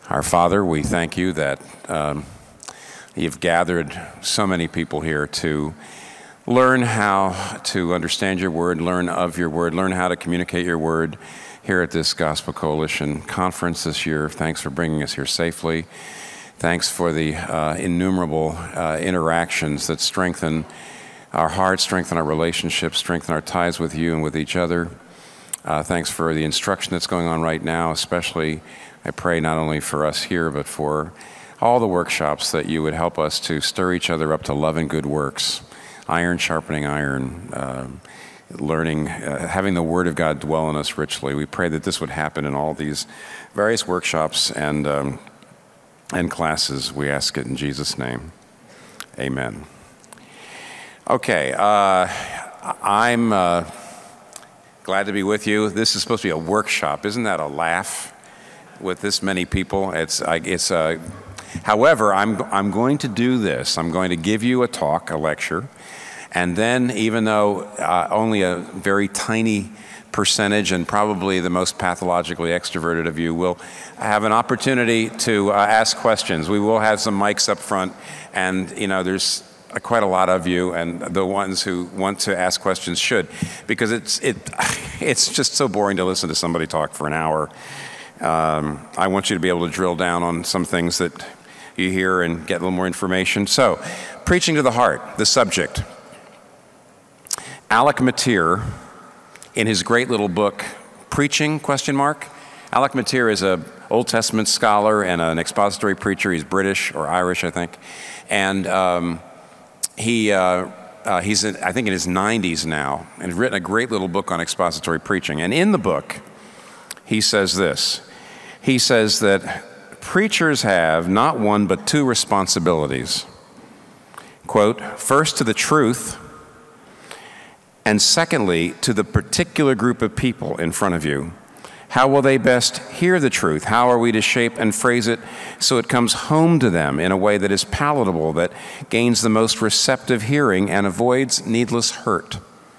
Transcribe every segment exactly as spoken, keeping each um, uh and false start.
Our Father, we thank you that um, you've gathered so many people here to learn how to understand your word, learn of your word, learn how to communicate your word here at this Gospel Coalition conference this year. Thanks for bringing us here safely. Thanks for the uh, innumerable uh, interactions that strengthen our hearts, strengthen our relationships, strengthen our ties with you and with each other. Uh, thanks for the instruction that's going on right now, especially I pray not only for us here, but for all the workshops that you would help us to stir each other up to love and good works, iron sharpening iron, uh, learning, uh, having the Word of God dwell in us richly. We pray that this would happen in all these various workshops and, um, and classes. We ask it in Jesus' name. Amen. Okay, uh, I'm uh, glad to be with you. This is supposed to be a workshop. Isn't that a laugh? With this many people, it's it's. Uh, however, I'm I'm going to do this. I'm going to give you a talk, a lecture, and then, even though uh, only a very tiny percentage and probably the most pathologically extroverted of you will have an opportunity to uh, ask questions. We will have some mics up front, and you know, there's quite a lot of you, and the ones who want to ask questions should, because it's it it's just so boring to listen to somebody talk for an hour. Um, I want you to be able to drill down on some things that you hear and get a little more information. So, preaching to the heart, the subject. Alec Motyer, in his great little book, Preaching, question mark. Alec Motyer is an Old Testament scholar and an expository preacher. He's British or Irish, I think. And um, he uh, uh, he's, in, I think, in his nineties now, and has written a great little book on expository preaching. And in the book, he says this. He says that preachers have not one but two responsibilities. Quote, first to the truth, and secondly to the particular group of people in front of you. How will they best hear the truth? How are we to shape and phrase it so it comes home to them in a way that is palatable, that gains the most receptive hearing and avoids needless hurt?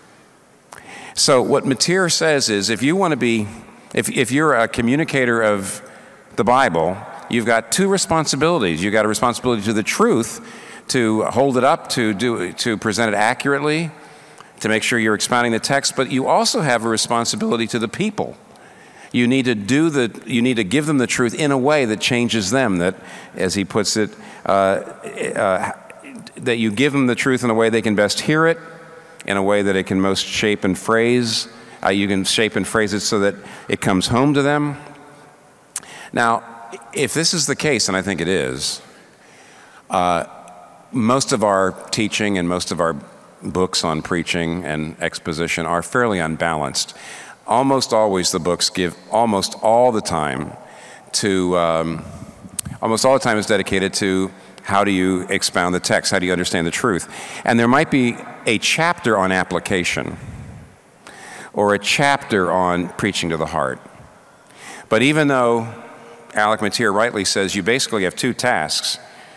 So what Motyer says is, if you want to be If, if you're a communicator of the Bible, you've got two responsibilities. You've got a responsibility to the truth, to hold it up, to do, to present it accurately, to make sure you're expounding the text, but you also have a responsibility to the people. You need to do the, you need to give them the truth in a way that changes them, that, as he puts it, uh, uh, that you give them the truth in a way they can best hear it, in a way that it can most shape and phrase. Uh, you can shape and phrase it so that it comes home to them. Now, if this is the case, and I think it is, uh, most of our teaching and most of our books on preaching and exposition are fairly unbalanced. Almost always the books give almost all the time to, um, almost all the time is dedicated to how do you expound the text, how do you understand the truth. And there might be a chapter on application, or a chapter on preaching to the heart. But even though Alec Motyer rightly says you basically have two tasks,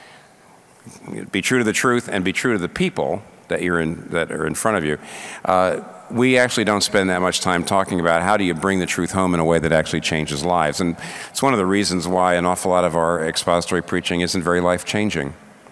be true to the truth and be true to the people that you're in, that are in front of you, uh, we actually don't spend that much time talking about how do you bring the truth home in a way that actually changes lives. And it's one of the reasons why an awful lot of our expository preaching isn't very life-changing.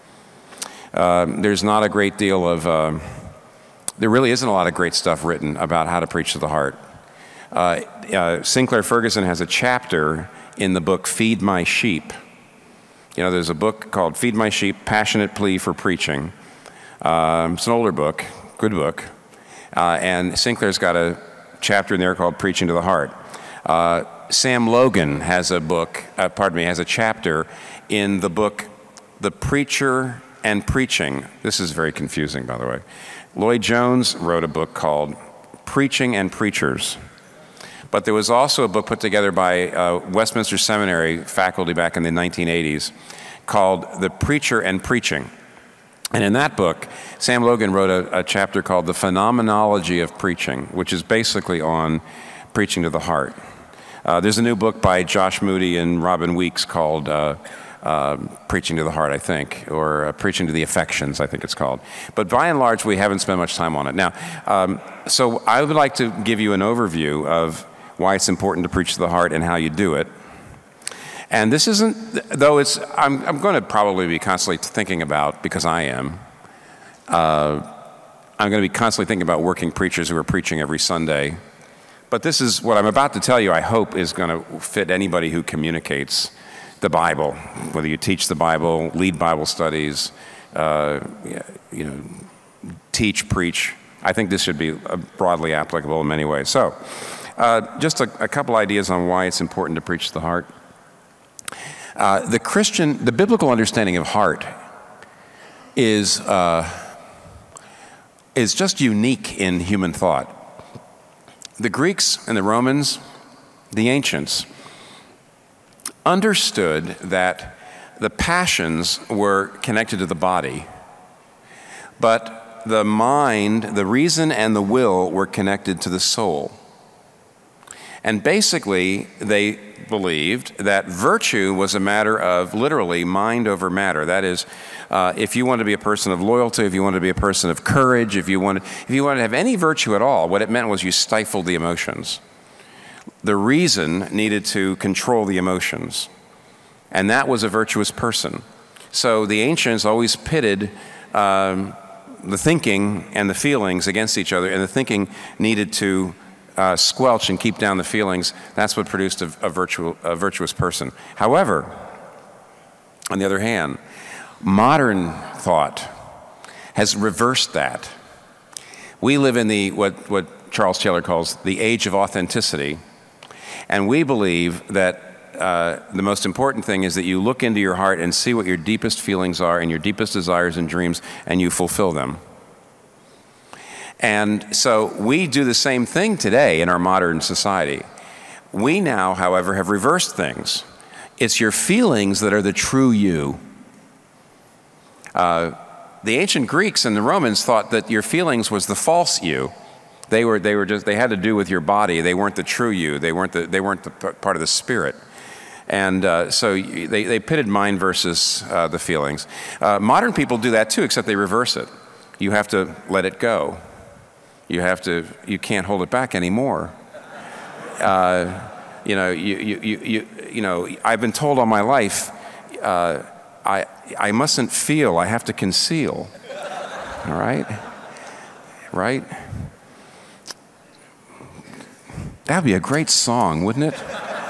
Uh, there's not a great deal of uh, There really isn't a lot of great stuff written about how to preach to the heart. Uh, uh, Sinclair Ferguson has a chapter in the book Feed My Sheep. You know, there's a book called Feed My Sheep, Passionate Plea for Preaching. Um, it's an older book, good book. Uh, and Sinclair's got a chapter in there called Preaching to the Heart. Uh, Sam Logan has a book, uh, pardon me, has a chapter in the book The Preacher and Preaching. This is very confusing, by the way. Lloyd Jones wrote a book called Preaching and Preachers. But there was also a book put together by uh, Westminster Seminary faculty back in the nineteen eighties called The Preacher and Preaching. And in that book, Sam Logan wrote a, a chapter called The Phenomenology of Preaching, which is basically on preaching to the heart. Uh, there's a new book by Josh Moody and Robin Weeks called uh, uh, Preaching to the Heart, I think, or uh, Preaching to the Affections, I think it's called. But by and large, we haven't spent much time on it. Now, um, so I would like to give you an overview of why it's important to preach to the heart and how you do it. And this isn't, though it's, I'm, I'm going to probably be constantly thinking about, because I am, uh, I'm going to be constantly thinking about working preachers who are preaching every Sunday. But this is what I'm about to tell you, I hope, is going to fit anybody who communicates the Bible, whether you teach the Bible, lead Bible studies, uh, you know, teach, preach. I think this should be broadly applicable in many ways. So, uh, just a, a couple ideas on why it's important to preach the heart. Uh, the Christian, the biblical understanding of heart is uh, is just unique in human thought. The Greeks and the Romans, the ancients, understood that the passions were connected to the body, but the mind, the reason, and the will were connected to the soul. And basically, they believed that virtue was a matter of literally mind over matter. That is, uh, if you want to be a person of loyalty, if you want to be a person of courage, if you want to, if you want to have any virtue at all, what it meant was you stifled the emotions. The reason needed to control the emotions, and that was a virtuous person. So the ancients always pitted um, the thinking and the feelings against each other, and the thinking needed to uh, squelch and keep down the feelings. That's what produced a, a, virtual, a virtuous person. However, on the other hand, modern thought has reversed that. We live in the what, what Charles Taylor calls the age of authenticity, and we believe that uh, the most important thing is that you look into your heart and see what your deepest feelings are and your deepest desires and dreams, and you fulfill them. And so we do the same thing today in our modern society. We now, however, have reversed things. It's your feelings that are the true you. Uh, the ancient Greeks and the Romans thought that your feelings was the false you. They were, they were just, they had to do with your body. They weren't the true you. They weren't the, they weren't the part of the spirit. And uh, so they, they pitted mind versus uh, the feelings. Uh, modern people do that too, except they reverse it. You have to let it go. You have to, you can't hold it back anymore. Uh, you know, you, you, you, you, you know, I've been told all my life, uh, I, I mustn't feel, I have to conceal. All right? Right? That'd be a great song, wouldn't it?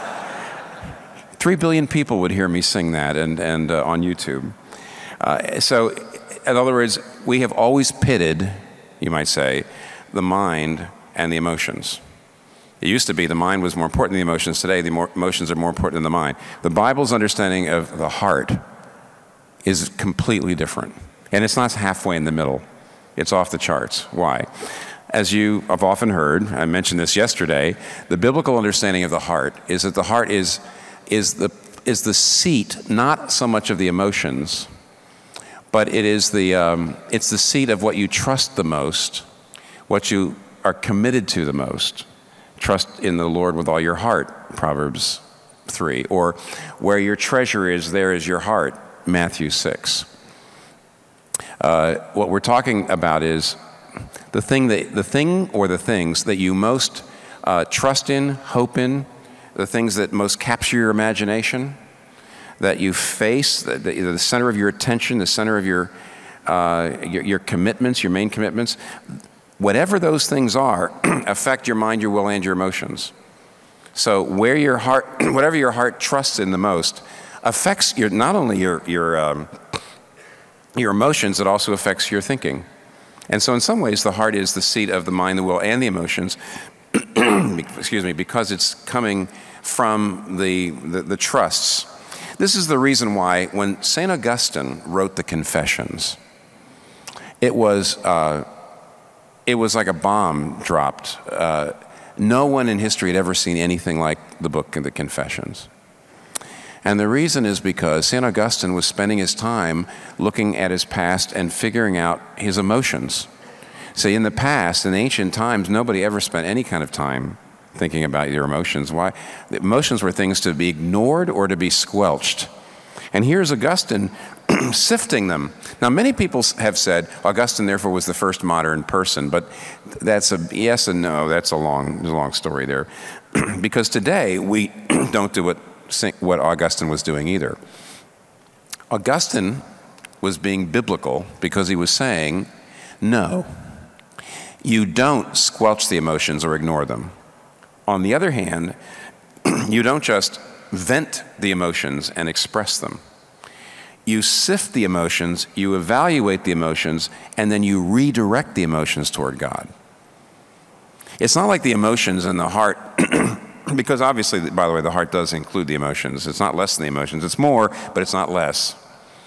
Three billion people would hear me sing that and, and uh, on YouTube. Uh, so, in other words, we have always pitted, you might say, the mind and the emotions. It used to be the mind was more important than the emotions. Today, the more, emotions are more important than the mind. The Bible's understanding of the heart is completely different. And it's not halfway in the middle. It's off the charts. Why? As you have often heard, I mentioned this yesterday, the biblical understanding of the heart is that the heart is, is, the, is the seat, not so much of the emotions, but it is the, um, it's the seat of what you trust the most, what you are committed to the most. Trust in the Lord with all your heart, Proverbs three. Or where your treasure is, there is your heart, Matthew six. Uh, what we're talking about is the thing, that, the thing or the things that you most uh, trust in, hope in, the things that most capture your imagination, that you face, the, the, the center of your attention, the center of your, uh, your, your commitments, your main commitments, whatever those things are, affect your mind, your will, and your emotions. So where your heart, whatever your heart trusts in the most, affects your, not only your, your, um, your emotions, it also affects your thinking. And so in some ways, the heart is the seat of the mind, the will, and the emotions, excuse me, because it's coming from the, the, the trusts. This is the reason why when Saint Augustine wrote the Confessions, it was, uh, it was like a bomb dropped. Uh, no one in history had ever seen anything like the book of the Confessions. And the reason is because Saint Augustine was spending his time looking at his past and figuring out his emotions. See, in the past, in ancient times, nobody ever spent any kind of time thinking about your emotions. Why? The emotions were things to be ignored or to be squelched. And here's Augustine sifting them. Now, many people have said Augustine, therefore, was the first modern person, but that's a yes and no. That's a long, a long story there. Because today, we don't do what what Augustine was doing either. Augustine was being biblical because he was saying, no, you don't squelch the emotions or ignore them. On the other hand, you don't just vent the emotions and express them. You sift the emotions, you evaluate the emotions, and then you redirect the emotions toward God. It's not like the emotions in the heart, because obviously, by the way, the heart does include the emotions. It's not less than the emotions. It's more, but it's not less.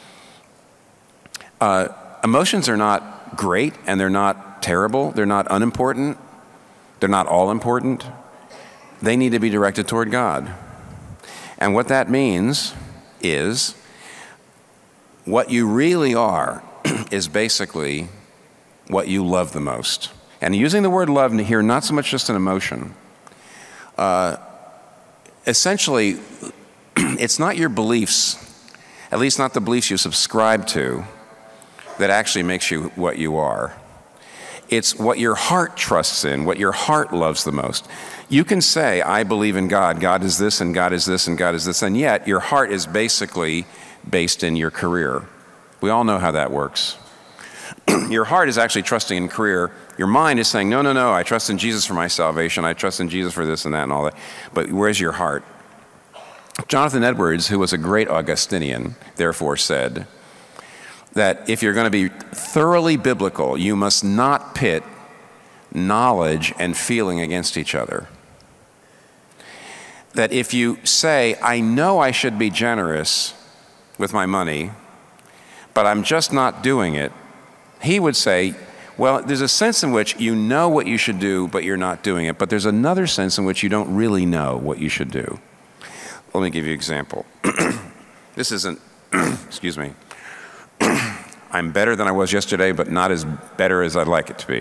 Uh, emotions are not great, and they're not terrible. They're not unimportant. They're not all important. They need to be directed toward God. And what that means is what you really are is basically what you love the most. And using the word love here, not so much just an emotion. Uh, essentially, it's not your beliefs, at least not the beliefs you subscribe to, that actually makes you what you are. It's what your heart trusts in, what your heart loves the most. You can say, I believe in God, God is this, and God is this, and God is this, and yet your heart is basically based in your career. We all know how that works. Your heart is actually trusting in career. Your mind is saying, no, no, no, I trust in Jesus for my salvation. I trust in Jesus for this and that and all that. But where's your heart? Jonathan Edwards, who was a great Augustinian, therefore said that if you're going to be thoroughly biblical, you must not pit knowledge and feeling against each other. That if you say, I know I should be generous with my money, but I'm just not doing it, he would say, well, there's a sense in which you know what you should do, but you're not doing it. But there's another sense in which you don't really know what you should do. Let me give you an example. This isn't, excuse me, I'm better than I was yesterday, but not as better as I'd like it to be.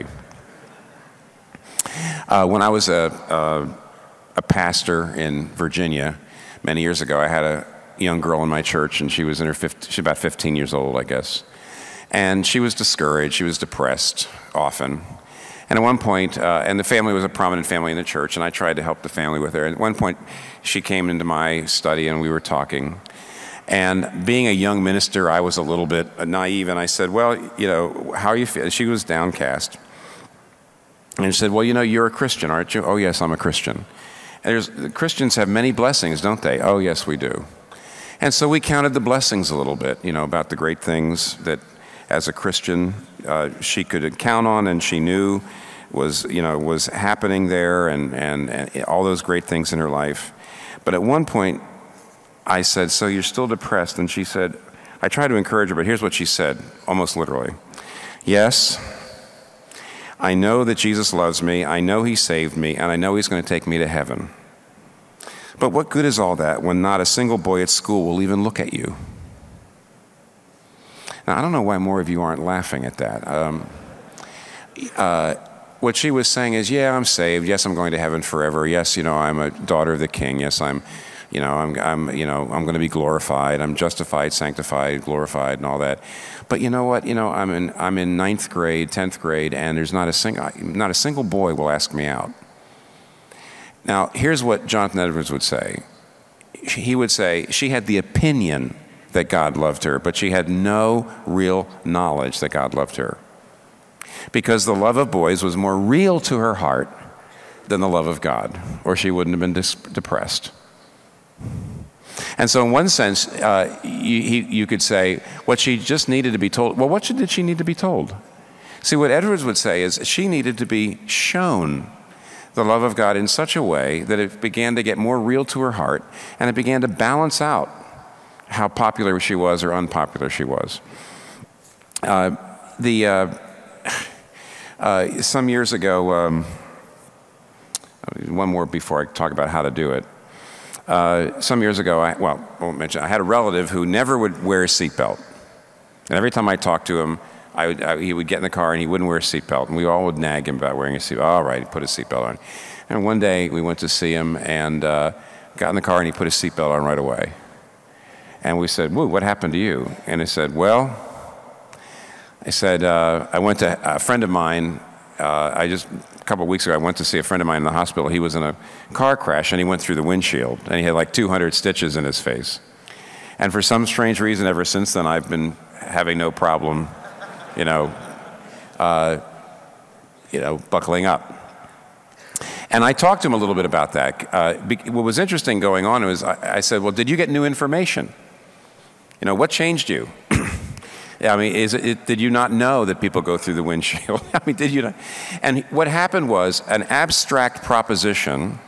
Uh, when I was a, a, a pastor in Virginia many years ago, I had a young girl in my church, and she was in her fifteen, she's about fifteen years old, I guess. And she was discouraged, she was depressed often. And at one point, uh, and the family was a prominent family in the church, and I tried to help the family with her. At one point, she came into my study, and we were talking. And being a young minister, I was a little bit naive, and I said, well, you know, how are you feeling? She was downcast. And she said, well, you know, you're a Christian, aren't you? Oh, yes, I'm a Christian. And there's, Christians have many blessings, don't they? Oh, yes, we do. And so we counted the blessings a little bit, you know, about the great things that as a Christian uh, she could count on, and she knew was, you know, was happening there, and, and, and all those great things in her life. But at one point, I said, so you're still depressed? And she said, I tried to encourage her, but here's what she said, almost literally. Yes, I know that Jesus loves me, I know he saved me, and I know he's going to take me to heaven. But what good is all that when not a single boy at school will even look at you? Now, I don't know why more of you aren't laughing at that. Um, uh, what she was saying is, yeah, I'm saved. Yes, I'm going to heaven forever. Yes, you know, I'm a daughter of the King. Yes, I'm, you know, I'm, I'm, you know, I'm going to be glorified. I'm justified, sanctified, glorified, and all that. But you know what? You know, I'm in, I'm in ninth grade, tenth grade, and there's not a single, not a single boy will ask me out. Now, here's what Jonathan Edwards would say. He would say she had the opinion that God loved her, but she had no real knowledge that God loved her. Because the love of boys was more real to her heart than the love of God, or she wouldn't have been dis- depressed. And so in one sense, uh, you, he, you could say what she just needed to be told. Well, what did she need to be told? See, what Edwards would say is she needed to be shown the love of God in such a way that it began to get more real to her heart, and it began to balance out how popular she was or unpopular she was. Uh, the uh, uh, some years ago, um, one more before I talk about how to do it. Uh, some years ago, I, well, I won't mention, I had a relative who never would wear a seatbelt. And every time I talked to him, I would, I, he would get in the car and he wouldn't wear a seatbelt. And we all would nag him about wearing a seatbelt. All right, he put a seatbelt on. And one day we went to see him and uh, got in the car and he put his seatbelt on right away. And we said, "Woo, what happened to you?" And he said, well, I said, uh, I went to a friend of mine. Uh, I just couple of weeks ago, I went to see a friend of mine in the hospital. He was in a car crash, and he went through the windshield, and he had like two hundred stitches in his face. And for some strange reason, ever since then, I've been having no problem, you know, uh, you know, buckling up. And I talked to him a little bit about that. Uh, what was interesting going on was I, I said, well, did you get new information? You know, what changed you? I mean, is it, did you not know that people go through the windshield? I mean, did you not? And what happened was an abstract proposition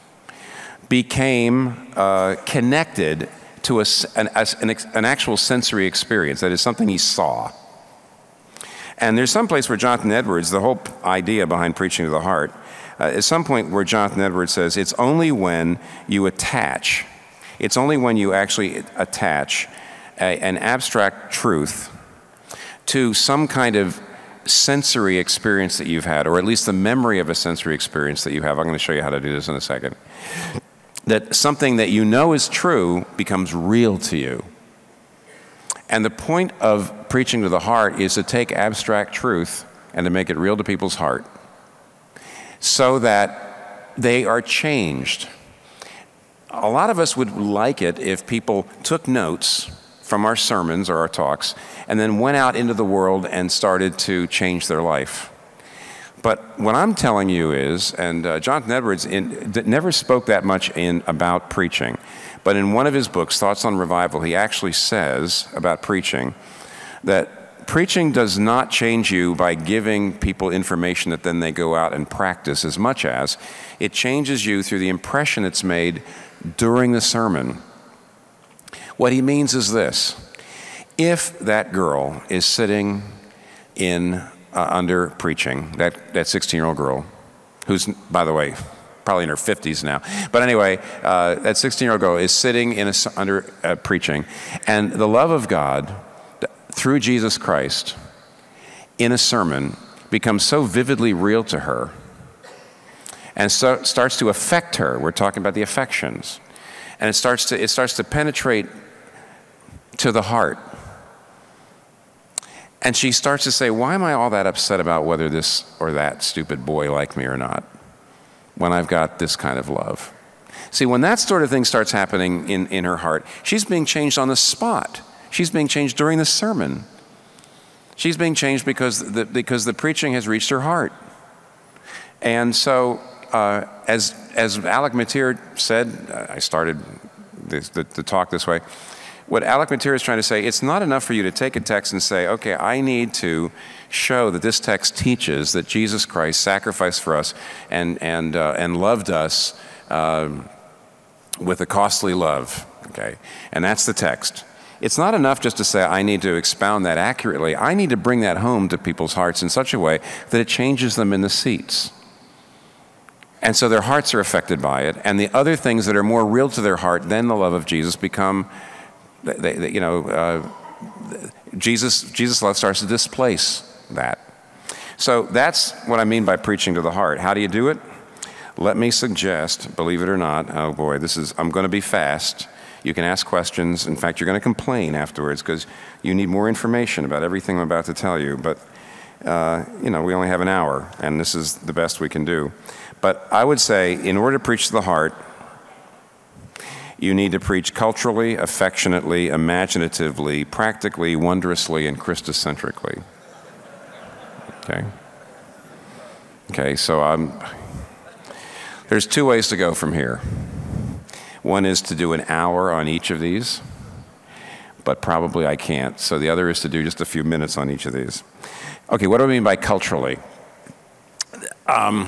became uh, connected to a, an, an, an actual sensory experience. That is something he saw. And there's some place where Jonathan Edwards, the whole idea behind preaching to the heart, uh, at some point where Jonathan Edwards says, it's only when you attach, it's only when you actually attach a, an abstract truth to some kind of sensory experience that you've had, or at least the memory of a sensory experience that you have. I'm going to show you how to do this in a second. That something that you know is true becomes real to you. And the point of preaching to the heart is to take abstract truth and to make it real to people's heart so that they are changed. A lot of us would like it if people took notes from our sermons or our talks and then went out into the world and started to change their life. But what I'm telling you is, and uh, Jonathan Edwards in, never spoke that much in about preaching, but in one of his books, Thoughts on Revival, he actually says about preaching that preaching does not change you by giving people information that then they go out and practice as much as it changes you through the impression it's made during the sermon. What he means is this: if that girl is sitting in uh, under preaching, that that sixteen-year-old girl, who's, by the way, probably in her fifties now, but anyway, uh, that sixteen-year-old girl is sitting in a, under uh, preaching, and the love of God through Jesus Christ in a sermon becomes so vividly real to her, and so starts to affect her. We're talking about the affections, and it starts to it starts to penetrate to the heart. And she starts to say, why am I all that upset about whether this or that stupid boy like me or not, when I've got this kind of love? See, when that sort of thing starts happening in, in her heart, she's being changed on the spot. She's being changed during the sermon. She's being changed because the, because the preaching has reached her heart. And so, uh, as, as Alec Motyer said, uh, I started this, the, the talk this way, what Alec Motyer is trying to say, it's not enough for you to take a text and say, okay, I need to show that this text teaches that Jesus Christ sacrificed for us and, and, uh, and loved us uh, with a costly love, okay? And that's the text. It's not enough just to say, I need to expound that accurately. I need to bring that home to people's hearts in such a way that it changes them in the seats. And so their hearts are affected by it, and the other things that are more real to their heart than the love of Jesus become They, they, you know, uh, Jesus, Jesus' love starts to displace that. So that's what I mean by preaching to the heart. How do you do it? Let me suggest, believe it or not, oh boy, this is, I'm going to be fast. You can ask questions. In fact, you're going to complain afterwards because you need more information about everything I'm about to tell you. But, uh, you know, we only have an hour, and this is the best we can do. But I would say, in order to preach to the heart, you need to preach culturally, affectionately, imaginatively, practically, wondrously, and Christocentrically. Okay? Okay, so I'm, there's two ways to go from here. One is to do an hour on each of these, but probably I can't. So the other is to do just a few minutes on each of these. Okay, what do I mean by culturally? Um,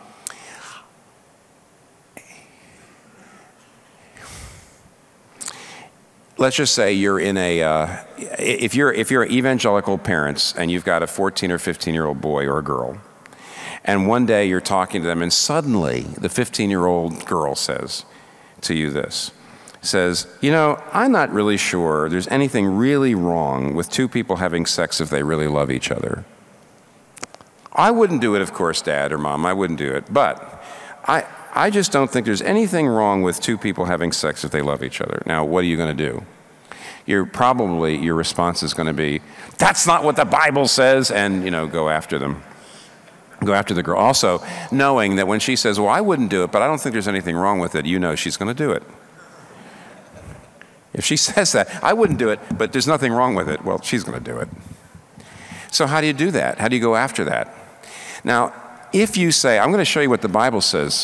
Let's just say you're in a, uh, if you're if you're evangelical parents and you've got a fourteen or fifteen year old boy or a girl, and one day you're talking to them and suddenly the fifteen year old girl says to you this, says, you know, I'm not really sure there's anything really wrong with two people having sex if they really love each other. I wouldn't do it, of course, Dad or Mom, I wouldn't do it, but I, I just don't think there's anything wrong with two people having sex if they love each other. Now, what are you going to do? You're probably, your response is going to be, that's not what the Bible says, and, you know, go after them. Go after the girl. Also, knowing that when she says, well, I wouldn't do it, but I don't think there's anything wrong with it, you know she's going to do it. If she says that, I wouldn't do it, but there's nothing wrong with it, well, she's going to do it. So how do you do that? How do you go after that? Now, if you say, I'm going to show you what the Bible says,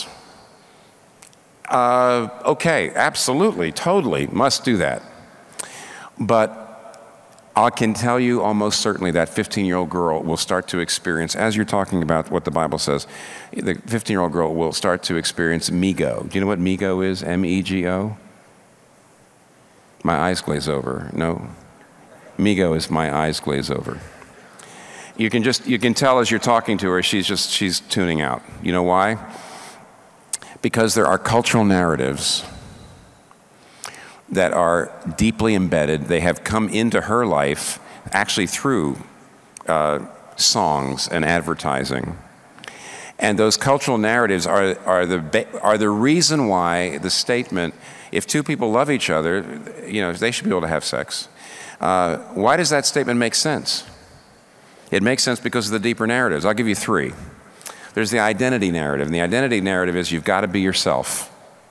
uh, okay, absolutely, totally, must do that. But I can tell you almost certainly that fifteen-year-old girl will start to experience, as you're talking about what the Bible says, the fifteen-year-old girl will start to experience mego. Do you know what mego is? M E G O? My eyes glaze over. No. Mego is my eyes glaze over. You can just, you can tell as you're talking to her, she's just, she's tuning out. You know why? Because there are cultural narratives that are deeply embedded. They have come into her life actually through uh, songs and advertising. And those cultural narratives are, are, the, are the reason why the statement, if two people love each other, you know, they should be able to have sex. Uh, why does that statement make sense? It makes sense because of the deeper narratives. I'll give you three. There's the identity narrative, and the identity narrative is you've got to be yourself.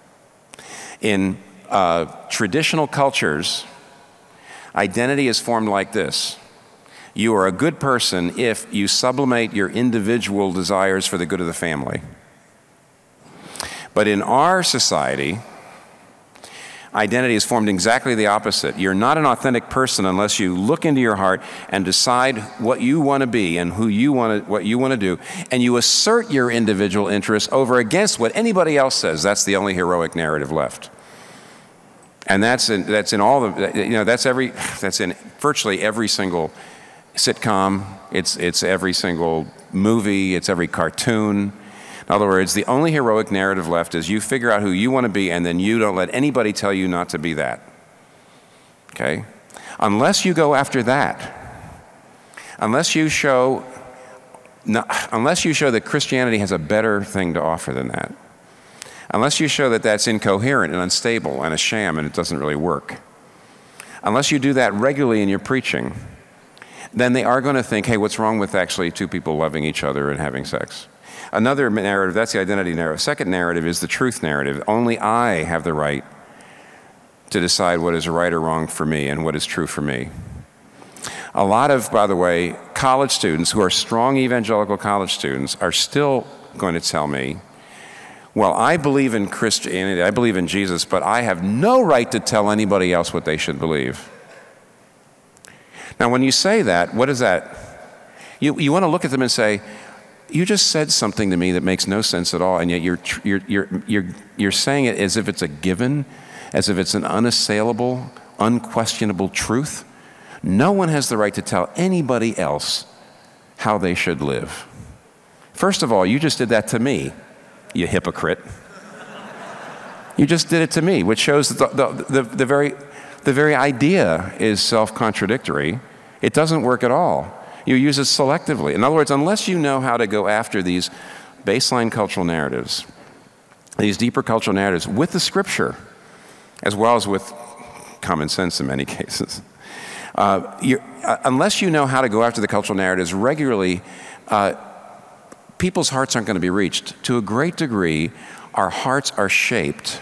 In Uh, traditional cultures, identity is formed like this. You are a good person if you sublimate your individual desires for the good of the family. But in our society, identity is formed exactly the opposite. You're not an authentic person unless you look into your heart and decide what you want to be and who you want to, what you want to do, and you assert your individual interests over against what anybody else says. That's the only heroic narrative left. And that's in, that's in all the, you know, that's every, that's in virtually every single sitcom. It's, it's every single movie. It's every cartoon. In other words, the only heroic narrative left is you figure out who you want to be, and then you don't let anybody tell you not to be that. Okay? Unless you go after that, unless you show, no, unless you show that Christianity has a better thing to offer than that, unless you show that that's incoherent and unstable and a sham and it doesn't really work, unless you do that regularly in your preaching, then they are going to think, hey, what's wrong with actually two people loving each other and having sex? Another narrative, that's the identity narrative. Second narrative is the truth narrative. Only I have the right to decide what is right or wrong for me and what is true for me. A lot of, by the way, college students who are strong evangelical college students are still going to tell me, well, I believe in Christianity, I believe in Jesus, but I have no right to tell anybody else what they should believe. Now, when you say that, what is that? You, you want to look at them and say, you just said something to me that makes no sense at all, and yet you're, you're, you're, you're, you're saying it as if it's a given, as if it's an unassailable, unquestionable truth. No one has the right to tell anybody else how they should live. First of all, you just did that to me, you hypocrite. You just did it to me, which shows that the, the, the, the, very, the very idea is self-contradictory. It doesn't work at all. You use it selectively. In other words, unless you know how to go after these baseline cultural narratives, these deeper cultural narratives with the scripture, as well as with common sense in many cases, uh, you're, uh, unless you know how to go after the cultural narratives regularly, uh, people's hearts aren't going to be reached. To a great degree, our hearts are shaped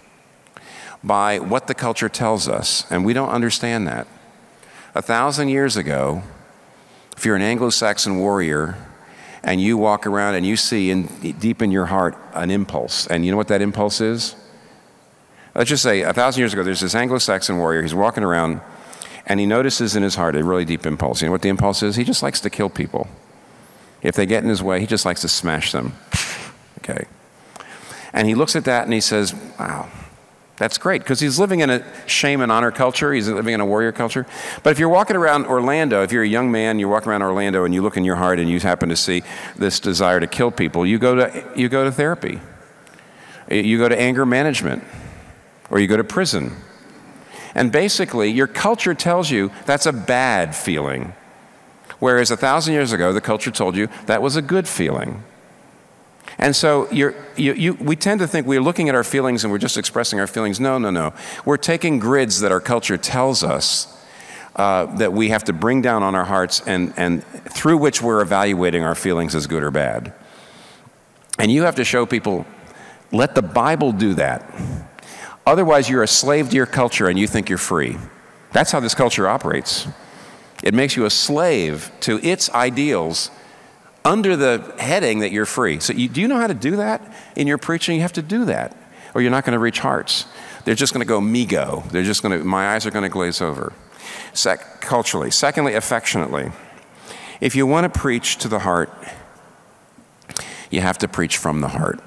by what the culture tells us, and we don't understand that. A thousand years ago, if you're an Anglo-Saxon warrior and you walk around and you see in, deep in your heart an impulse, and you know what that impulse is? Let's just say a thousand years ago, there's this Anglo-Saxon warrior, he's walking around and he notices in his heart a really deep impulse. You know what the impulse is? He just likes to kill people. If they get in his way, he just likes to smash them. Okay. And he looks at that and he says, wow, that's great, because he's living in a shame and honor culture. He's living in a warrior culture. But if you're walking around Orlando, if you're a young man, you're walking around Orlando and you look in your heart and you happen to see this desire to kill people, you go to, you go to therapy. You go to anger management, or you go to prison. And basically, your culture tells you that's a bad feeling. Whereas a thousand years ago, the culture told you that was a good feeling. And so you're, you, you, we tend to think we're looking at our feelings and we're just expressing our feelings. No, no, no. We're taking grids that our culture tells us uh, that we have to bring down on our hearts and, and through which we're evaluating our feelings as good or bad. And you have to show people, let the Bible do that. Otherwise, you're a slave to your culture and you think you're free. That's how this culture operates. It makes you a slave to its ideals under the heading that you're free. So you, do you know how to do that in your preaching? You have to do that, or you're not going to reach hearts. They're just going to go me-go. They're just going to, my eyes are going to glaze over. Sec- culturally. Secondly, affectionately. If you want to preach to the heart, you have to preach from the heart.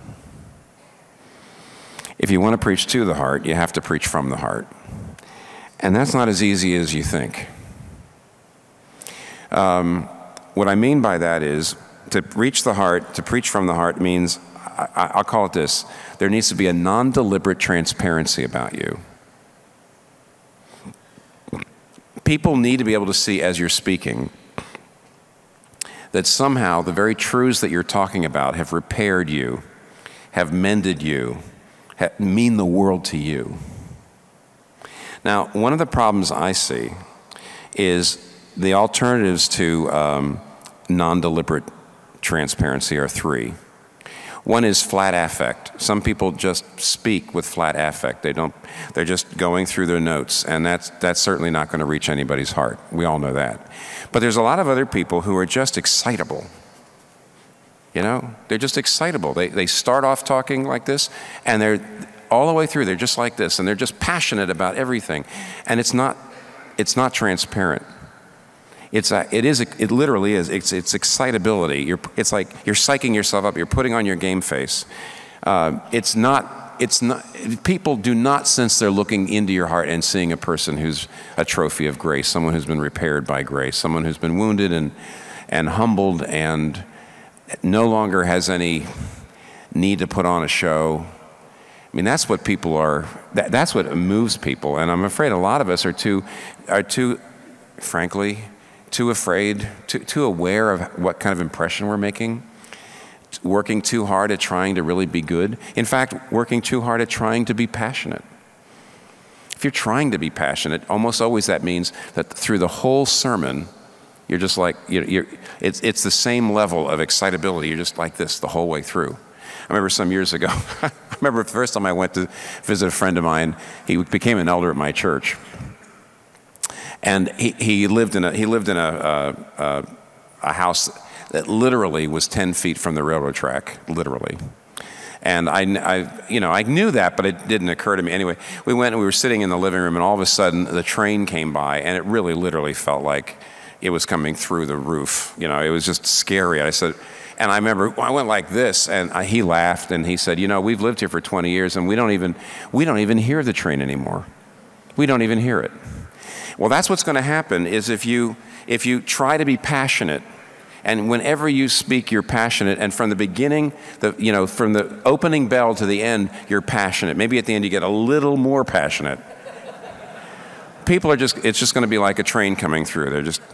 If you want to preach to the heart, you have to preach from the heart. And that's not as easy as you think. Um, what I mean by that is, to reach the heart, to preach from the heart means, I, I'll call it this, there needs to be a non-deliberate transparency about you. People need to be able to see as you're speaking that somehow the very truths that you're talking about have repaired you, have mended you, have, mean the world to you. Now, one of the problems I see is the alternatives to um, non-deliberate transparency are three. One is flat affect. Some people just speak with flat affect. They don't, they're just going through their notes, and that's, that's certainly not going to reach anybody's heart. We all know that. But there's a lot of other people who are just excitable. You know, they're just excitable. They, they start off talking like this, and they're all the way through, they're just like this, and they're just passionate about everything. And it's not, it's not transparent. It's a, it is, it literally is, it's, it's excitability. You're, it's like you're psyching yourself up, you're putting on your game face. Uh, it's not, it's not, people do not sense they're looking into your heart and seeing a person who's a trophy of grace, someone who's been repaired by grace, someone who's been wounded and, and humbled and no longer has any need to put on a show. I mean, that's what people are, that, that's what moves people. And I'm afraid a lot of us are too, are too, frankly, too afraid, too, too aware of what kind of impression we're making, working too hard at trying to really be good. In fact, working too hard at trying to be passionate. If you're trying to be passionate, almost always that means that through the whole sermon, you're just like, you're, you're, it's, it's the same level of excitability. You're just like this the whole way through. I remember some years ago, I remember the first time I went to visit a friend of mine. He became an elder at my church. And he, he lived in a he lived in a, a a house that literally was ten feet from the railroad track, literally. And I, I you know I knew that, but it didn't occur to me. Anyway, we went and we were sitting in the living room, and all of a sudden the train came by, and it really literally felt like it was coming through the roof. You know, it was just scary. I said, and I remember I went like this, and I, he laughed, and he said, "You know, we've lived here for twenty years, and we don't even we don't even hear the train anymore. We don't even hear it." Well, that's what's going to happen is if you, if you try to be passionate, and whenever you speak, you're passionate, and from the beginning, the, you know, from the opening bell to the end, you're passionate. Maybe at the end you get a little more passionate. People are just, it's just going to be like a train coming through. They're just,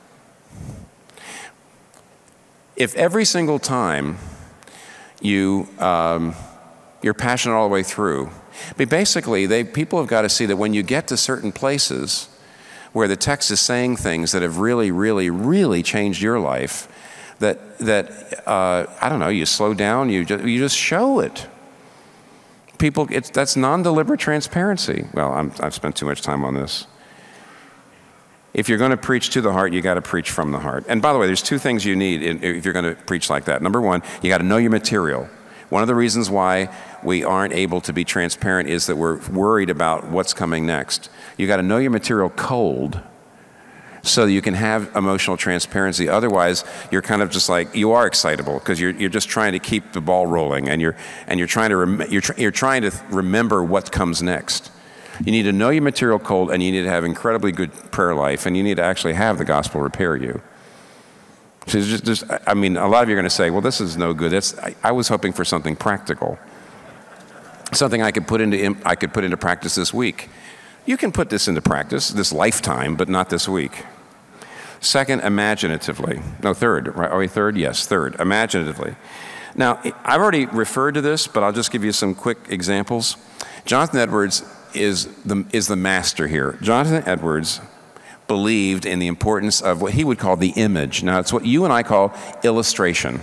if every single time you, um, you're passionate all the way through, but basically, they, people have got to see that when you get to certain places where the text is saying things that have really, really, really changed your life, that, that uh, I don't know, you slow down, you just, you just show it. People, it's, that's non-deliberate transparency. Well, I'm, I've spent too much time on this. If you're going to preach to the heart, you got to preach from the heart. And by the way, there's two things you need in, if you're going to preach like that. Number one, you got to know your material. One of the reasons why we aren't able to be transparent is that we're worried about what's coming next. You got to know your material cold so that you can have emotional transparency. Otherwise, you're kind of just like, you are excitable because you're you're just trying to keep the ball rolling, and you're and you're trying to rem- you're tr- you're trying to remember what comes next. You need to know your material cold, and you need to have incredibly good prayer life, and you need to actually have the gospel repair you. So just, just, I mean, a lot of you are going to say, well, this is no good. That's, I, I was hoping for something practical, something I could put into I could put into practice this week. You can put this into practice this lifetime, but not this week. Second, imaginatively. No, third. Right? Are we third? Yes, third. Imaginatively. Now, I've already referred to this, but I'll just give you some quick examples. Jonathan Edwards is the is the master here. Jonathan Edwards believed in the importance of what he would call the image. Now, it's what you and I call illustration.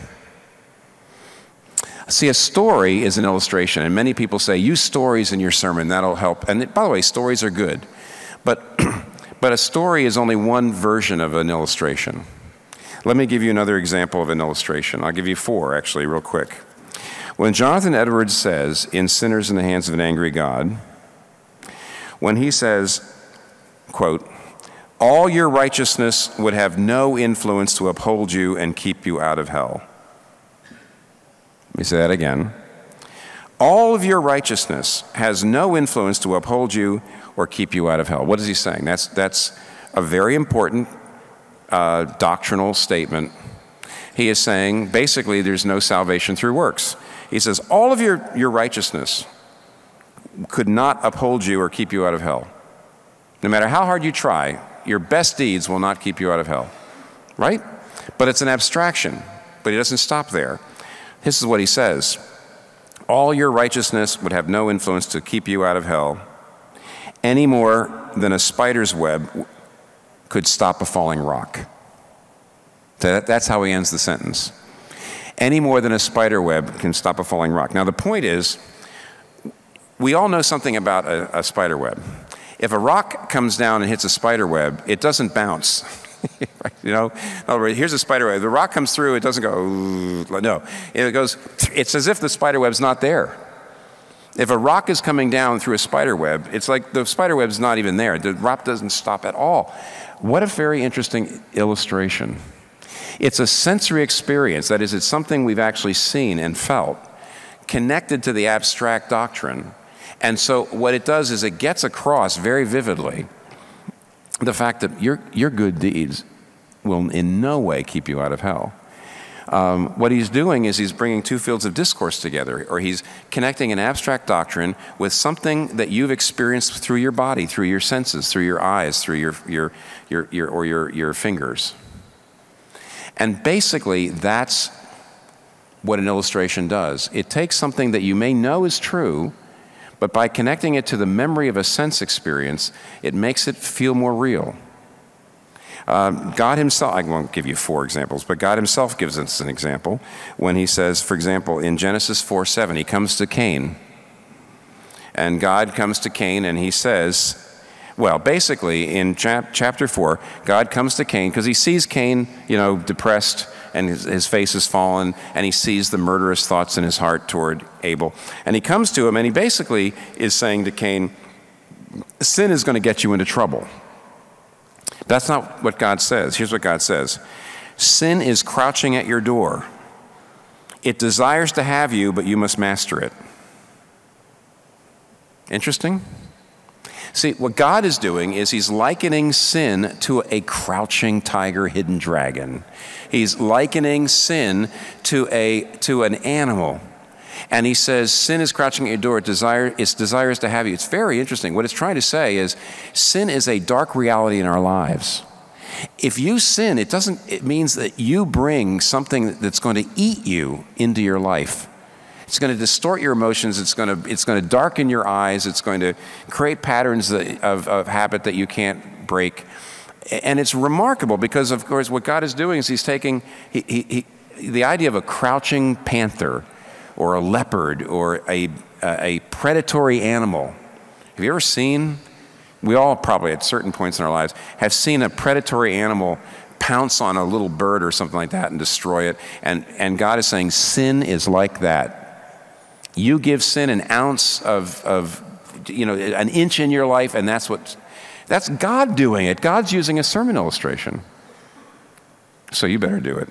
See, a story is an illustration, and many people say, use stories in your sermon, that'll help. And by the way, stories are good. But, but a story is only one version of an illustration. Let me give you another example of an illustration. I'll give you four, actually, real quick. When Jonathan Edwards says in Sinners in the Hands of an Angry God, when he says, quote, all your righteousness would have no influence to uphold you and keep you out of hell. Let me say that again. All of your righteousness has no influence to uphold you or keep you out of hell. What is he saying? That's, that's a very important uh, doctrinal statement. He is saying, basically, there's no salvation through works. He says, all of your, your righteousness could not uphold you or keep you out of hell. No matter how hard you try, your best deeds will not keep you out of hell. Right? But it's an abstraction. But he doesn't stop there. This is what he says. All your righteousness would have no influence to keep you out of hell any more than a spider's web could stop a falling rock. That, that's how he ends the sentence. Any more than a spider web can stop a falling rock. Now the point is, we all know something about a, a spider web. If a rock comes down and hits a spider web, it doesn't bounce. You know, in other words, here's a spider web. The rock comes through, it doesn't go, no. It goes, it's as if the spider web's not there. If a rock is coming down through a spider web, it's like the spider web's not even there. The rock doesn't stop at all. What a very interesting illustration. It's a sensory experience. That is, it's something we've actually seen and felt, connected to the abstract doctrine. And so what it does is it gets across very vividly the fact that your, your good deeds will in no way keep you out of hell. Um, what he's doing is he's bringing two fields of discourse together, or he's connecting an abstract doctrine with something that you've experienced through your body, through your senses, through your eyes, through your, your, your, your or your, your fingers. And basically, that's what an illustration does. It takes something that you may know is true, but by connecting it to the memory of a sense experience, it makes it feel more real. Um, God himself, I won't give you four examples, but God himself gives us an example when he says, for example, in Genesis four seven, he comes to Cain. And God comes to Cain and he says, well, basically in chap chapter four, God comes to Cain because he sees Cain, you know, depressed, and his, his face is fallen, and he sees the murderous thoughts in his heart toward Abel. And he comes to him and he basically is saying to Cain, sin is going to get you into trouble. That's not what God says. Here's what God says. Sin is crouching at your door. It desires to have you, but you must master it. Interesting? See, what God is doing is he's likening sin to a crouching tiger, hidden dragon. He's likening sin to, a, to an animal. And he says, sin is crouching at your door, it, desire, it desires to have you. It's very interesting. What it's trying to say is, sin is a dark reality in our lives. If you sin, it doesn't, it means that you bring something that's going to eat you into your life. It's going to distort your emotions, it's going to, it's going to darken your eyes, it's going to create patterns that, of, of habit that you can't break. And it's remarkable because, of course, what God is doing is he's taking he, he, he, the idea of a crouching panther, or a leopard, or a, a predatory animal. Have you ever seen, we all probably at certain points in our lives, have seen a predatory animal pounce on a little bird or something like that and destroy it. And, and God is saying sin is like that. You give sin an ounce of, of, you know, an inch in your life, and that's what, that's God doing it. God's using a sermon illustration. So you better do it.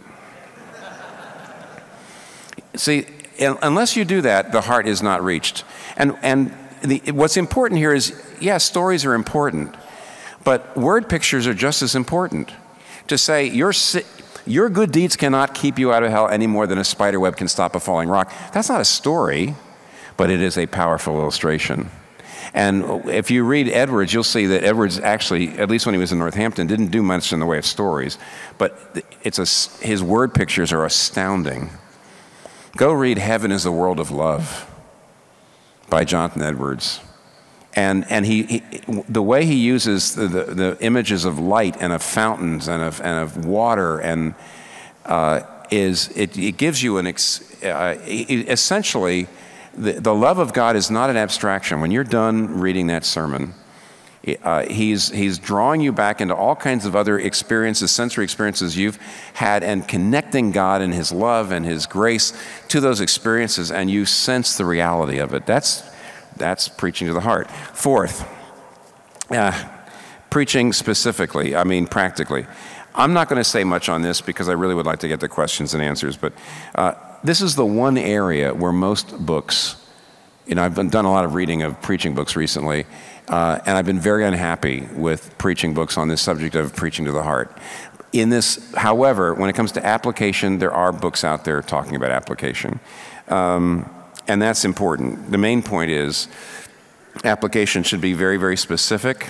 See, unless you do that, the heart is not reached. And, and the, what's important here is, yes, stories are important, but word pictures are just as important. To say, your, your good deeds cannot keep you out of hell any more than a spider web can stop a falling rock. That's not a story, but it is a powerful illustration. And if you read Edwards, you'll see that Edwards actually, at least when he was in Northampton, didn't do much in the way of stories, but it's a, his word pictures are astounding. Go read Heaven is a World of Love by Jonathan Edwards. And, and he, he, the way he uses the, the, the images of light and of fountains and of, and of water and uh, is, it, it gives you an, ex, uh, essentially, the, the love of God is not an abstraction. When you're done reading that sermon, uh, he's, he's drawing you back into all kinds of other experiences, sensory experiences you've had, and connecting God and his love and his grace to those experiences, and you sense the reality of it. That's That's preaching to the heart. Fourth, uh, preaching specifically, I mean practically. I'm not going to say much on this because I really would like to get to questions and answers, but uh, this is the one area where most books, you know, I've been, done a lot of reading of preaching books recently, uh, and I've been very unhappy with preaching books on this subject of preaching to the heart. In this, however, when it comes to application, there are books out there talking about application. Um, And that's important. The main point is application should be very, very specific.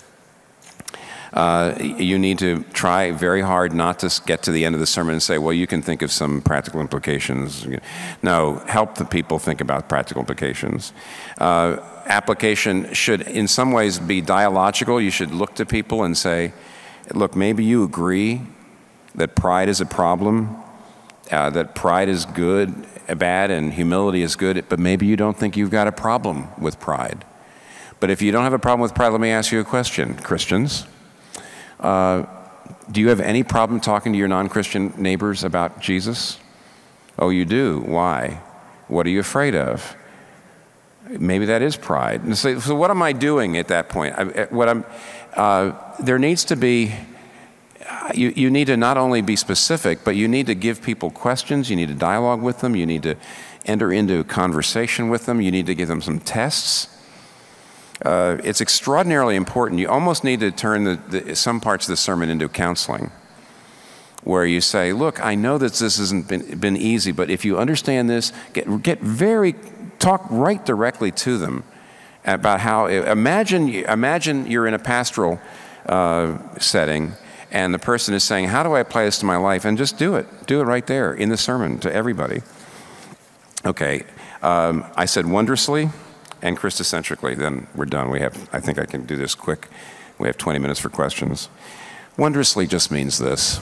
Uh, you need to try very hard not to get to the end of the sermon and say, well, you can think of some practical implications. No, help the people think about practical implications. Uh, application should in some ways be dialogical. You should look to people and say, look, maybe you agree that pride is a problem, uh, that pride is good, bad, and humility is good, but maybe you don't think you've got a problem with pride. But if you don't have a problem with pride, let me ask you a question, Christians. Uh, do you have any problem talking to your non-Christian neighbors about Jesus? Oh, you do? Why? What are you afraid of? Maybe that is pride. And so, so what am I doing at that point? I, what I'm, uh, there needs to be You, you need to not only be specific, but you need to give people questions. You need to dialogue with them. You need to enter into conversation with them. You need to give them some tests. Uh, it's extraordinarily important. You almost need to turn the, the, some parts of the sermon into counseling, where you say, look, I know that this hasn't been, been easy, but if you understand this, get, get very, talk right directly to them about how, imagine, imagine you're in a pastoral uh, setting, and the person is saying, how do I apply this to my life? And just do it. Do it right there in the sermon to everybody. Okay, um, I said wondrously and Christocentrically, then we're done. We have, I think I can do this quick. We have twenty minutes for questions. Wondrously just means this.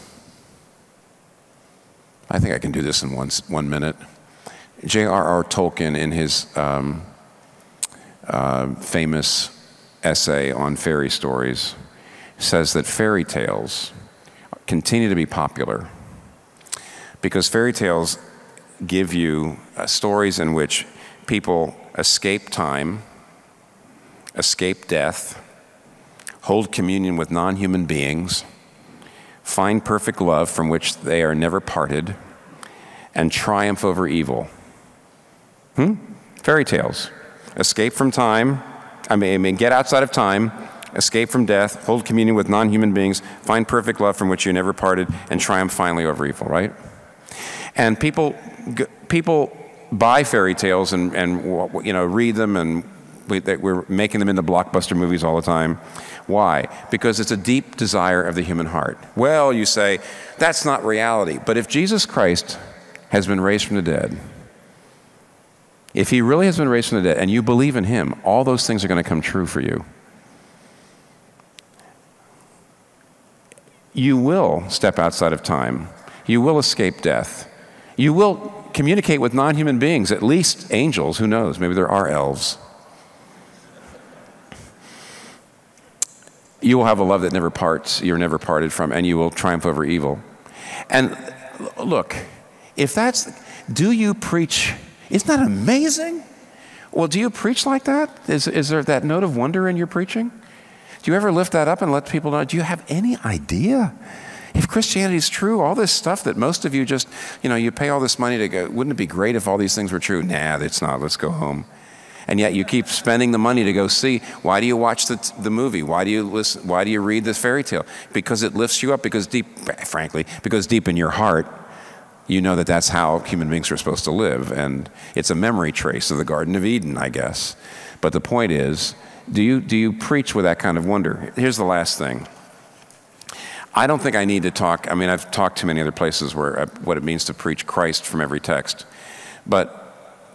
I think I can do this in one, one minute. J R R Tolkien, in his um, uh, famous essay on fairy stories, says that fairy tales continue to be popular because fairy tales give you uh, stories in which people escape time, escape death, hold communion with non-human beings, find perfect love from which they are never parted, and triumph over evil. Hmm? Fairy tales. Escape from time, I mean, I mean, get outside of time, escape from death, hold communion with non-human beings, find perfect love from which you never parted, and triumph finally over evil, right? And people, people buy fairy tales and, and you know, read them, and we, we're making them into blockbuster movies all the time. Why? Because it's a deep desire of the human heart. Well, you say, that's not reality. But if Jesus Christ has been raised from the dead, if he really has been raised from the dead, and you believe in him, all those things are going to come true for you. You will step outside of time. You will escape death. You will communicate with non-human beings, at least angels, who knows, maybe there are elves. You will have a love that never parts, you're never parted from, and you will triumph over evil. And look, if that's, do you preach, isn't that amazing? Well, do you preach like that? Is, is there that note of wonder in your preaching? Do you ever lift that up and let people know? Do you have any idea? If Christianity is true, all this stuff that most of you just, you know, you pay all this money to go, wouldn't it be great if all these things were true? Nah, it's not, let's go home. And yet you keep spending the money to go see. Why do you watch the, the movie? Why do you listen? Why do you read this fairy tale? Because it lifts you up, because deep, frankly, because deep in your heart, you know that that's how human beings are supposed to live. And it's a memory trace of the Garden of Eden, I guess. But the point is, do you, do you preach with that kind of wonder? Here's the last thing. I don't think I need to talk, I mean, I've talked to many other places where uh, what it means to preach Christ from every text. But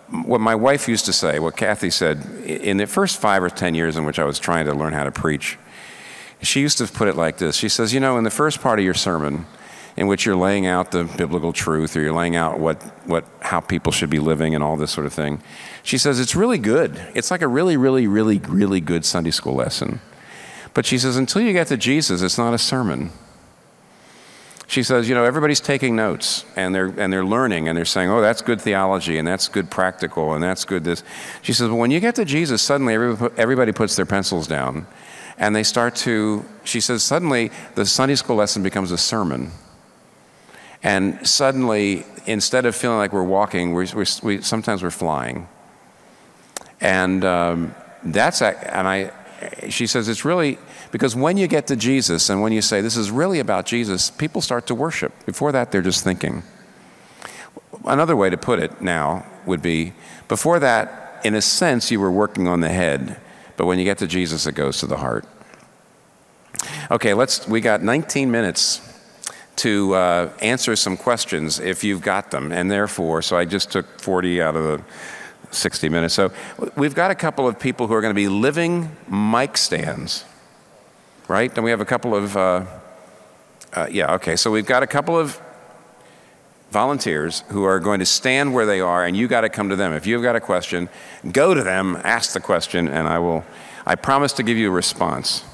what my wife used to say, what Kathy said, in the first five or ten years in which I was trying to learn how to preach, she used to put it like this. She says, you know, in the first part of your sermon, in which you're laying out the biblical truth, or you're laying out what, what, how people should be living and all this sort of thing, she says, it's really good. It's like a really, really, really, really good Sunday school lesson. But she says, until you get to Jesus, it's not a sermon. She says, you know, everybody's taking notes, and they're, and they're learning, and they're saying, oh, that's good theology, and that's good practical, and that's good this. She says, but when you get to Jesus, suddenly everybody, everybody puts their pencils down, and they start to, she says, suddenly the Sunday school lesson becomes a sermon. And suddenly, instead of feeling like we're walking, we're, we're, we, sometimes we're flying. And um, that's, and I, she says it's really, because when you get to Jesus and when you say this is really about Jesus, people start to worship. Before that, they're just thinking. Another way to put it now would be, before that, in a sense, you were working on the head, but when you get to Jesus, it goes to the heart. Okay, let's, we got nineteen minutes to uh, answer some questions if you've got them, and therefore, so I just took forty out of the sixty minutes. So we've got a couple of people who are going to be living mic stands, right? And we have a couple of, uh, uh, yeah, okay. So we've got a couple of volunteers who are going to stand where they are, and you got to come to them. If you've got a question, go to them, ask the question, and I will, I promise to give you a response.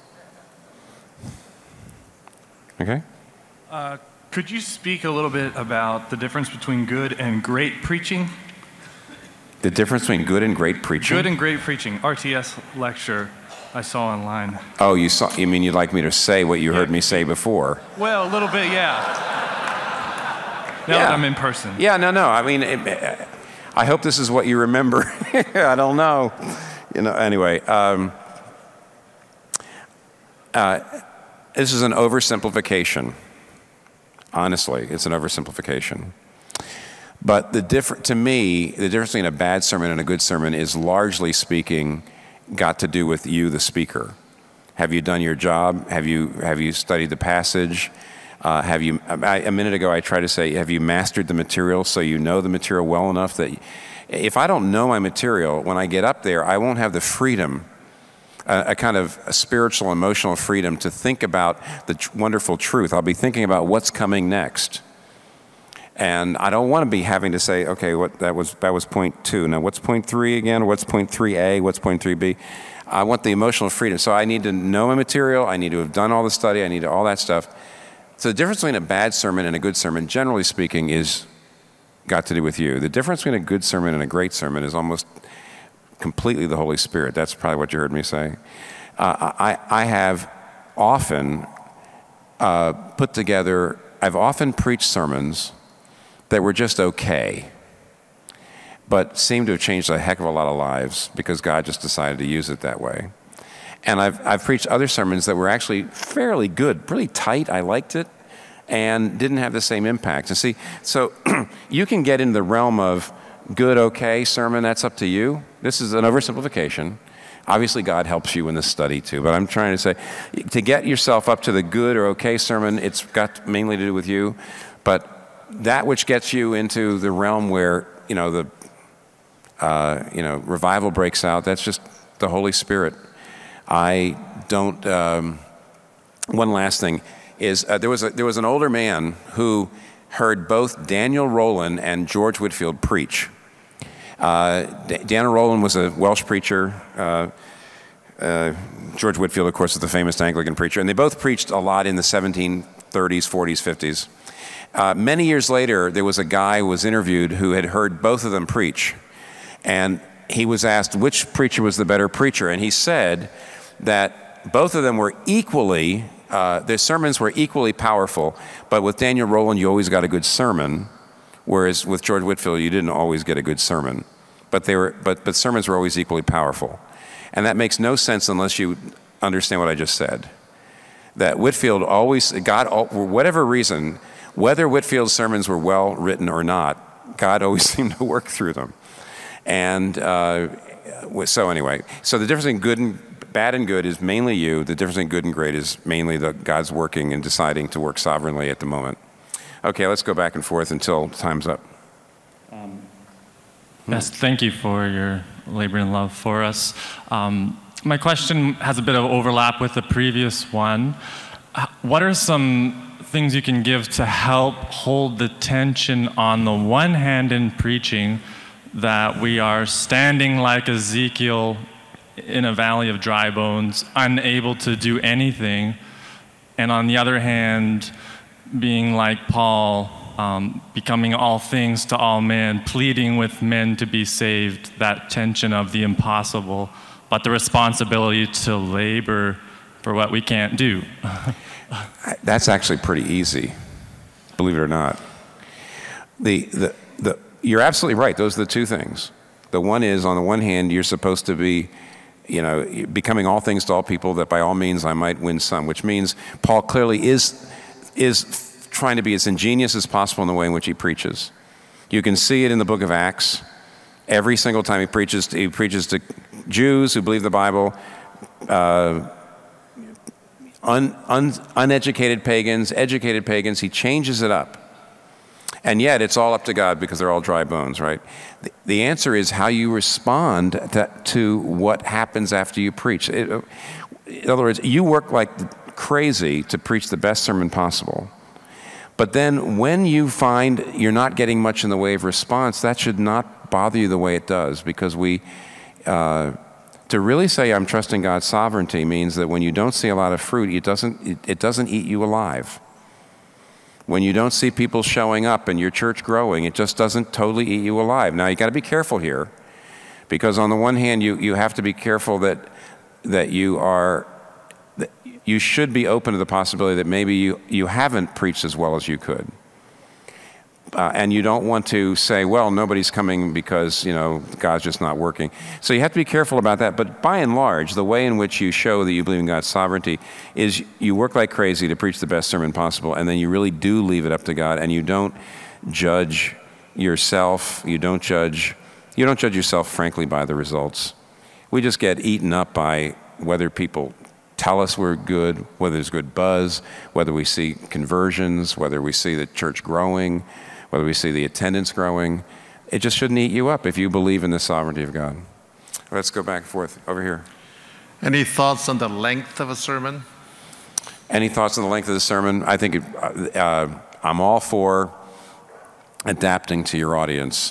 Okay? Uh, could you speak a little bit about the difference between good and great preaching? The difference between good and great preaching? Good and great preaching. R T S lecture I saw online. Oh, you saw? You mean you'd like me to say what you yeah. heard me say before? Well, a little bit, yeah. Now yeah. that I'm in person. Yeah, no, no. I mean, it, I hope this is what you remember. I don't know. You know. Anyway, um, uh, this is an oversimplification. Honestly, it's an oversimplification. But the different, to me, the difference between a bad sermon and a good sermon is largely speaking got to do with you, the speaker. Have you done your job? Have you have you studied the passage? Uh, have you? I, a minute ago, I tried to say, have you mastered the material so you know the material well enough that if I don't know my material, when I get up there, I won't have the freedom, a, a kind of a spiritual, emotional freedom to think about the tr- wonderful truth. I'll be thinking about what's coming next. And I don't want to be having to say, okay, what that was that was point two. Now what's point three again? What's point three A? What's point three B? I want the emotional freedom. So I need to know my material. I need to have done all the study. I need to, all that stuff. So the difference between a bad sermon and a good sermon, generally speaking, is got to do with you. The difference between a good sermon and a great sermon is almost completely the Holy Spirit. That's probably what you heard me say. Uh, I, I have often uh, put together, I've often preached sermons that were just okay, but seemed to have changed a heck of a lot of lives because God just decided to use it that way. And I've, I've preached other sermons that were actually fairly good, pretty tight, I liked it, and didn't have the same impact. And see, so you can get into the realm of good, okay sermon, that's up to you. This is an oversimplification. Obviously, God helps you in this study too, but I'm trying to say, to get yourself up to the good or okay sermon, it's got mainly to do with you, but that which gets you into the realm where, you know, the, uh, you know, revival breaks out, that's just the Holy Spirit. I don't, um, one last thing is, uh, there was a, there was an older man who heard both Daniel Rowland and George Whitefield preach. Uh, D- Daniel Rowland was a Welsh preacher. Uh, uh, George Whitefield, of course, is the famous Anglican preacher, and they both preached a lot in the seventeen thirties, forties, fifties. Uh, many years later, there was a guy who was interviewed who had heard both of them preach. And he was asked which preacher was the better preacher. And he said that both of them were equally, uh, their sermons were equally powerful. But with Daniel Rowland, you always got a good sermon. Whereas with George Whitefield, you didn't always get a good sermon. But, they were, but, but sermons were always equally powerful. And that makes no sense unless you understand what I just said. That Whitefield always, God, for whatever reason, whether Whitefield's sermons were well written or not, God always seemed to work through them. And uh, so anyway, so the difference in good and bad and good is mainly you. The difference in good and great is mainly the God's working and deciding to work sovereignly at the moment. Okay, let's go back and forth until time's up. Um, Yes, thank you for your labor and love for us. Um, my question has a bit of overlap with the previous one. Uh, What are some things you can give to help hold the tension on the one hand in preaching that we are standing like Ezekiel in a valley of dry bones, unable to do anything, and on the other hand, being like Paul, um, becoming all things to all men, pleading with men to be saved, that tension of the impossible, but the responsibility to labor for what we can't do. That's actually pretty easy, believe it or not. The, the, the, you're absolutely right. Those are the two things. The one is, on the one hand, you're supposed to be, you know, becoming all things to all people, that by all means I might win some, which means Paul clearly is, is trying to be as ingenious as possible in the way in which he preaches. You can see it in the book of Acts. Every single time he preaches, he preaches to Jews who believe the Bible, uh, un, un, uneducated pagans, educated pagans. He changes it up. And yet it's all up to God because they're all dry bones, right? The, the answer is how you respond to, to what happens after you preach. It, in other words, you work like crazy to preach the best sermon possible. But then when you find you're not getting much in the way of response, that should not bother you the way it does, because we, uh, to really say I'm trusting God's sovereignty means that when you don't see a lot of fruit, it doesn't, it, it doesn't eat you alive. When you don't see people showing up and your church growing, it just doesn't totally eat you alive. Now, you got to be careful here, because on the one hand, you, you have to be careful that, that you are, that you should be open to the possibility that maybe you, you haven't preached as well as you could. Uh, and you don't want to say, well, nobody's coming because, you know, God's just not working. So you have to be careful about that. But by and large, the way in which you show that you believe in God's sovereignty is you work like crazy to preach the best sermon possible, and then you really do leave it up to God, and you don't judge yourself. You don't judge, you don't judge yourself, frankly, by the results. We just get eaten up by whether people tell us we're good, whether there's good buzz, whether we see conversions, whether we see the church growing, whether we see the attendance growing. It just shouldn't eat you up if you believe in the sovereignty of God. Let's go back and forth. Over here. Any thoughts on the length of a sermon? Any thoughts on the length of the sermon? I think it, uh, I'm all for adapting to your audience.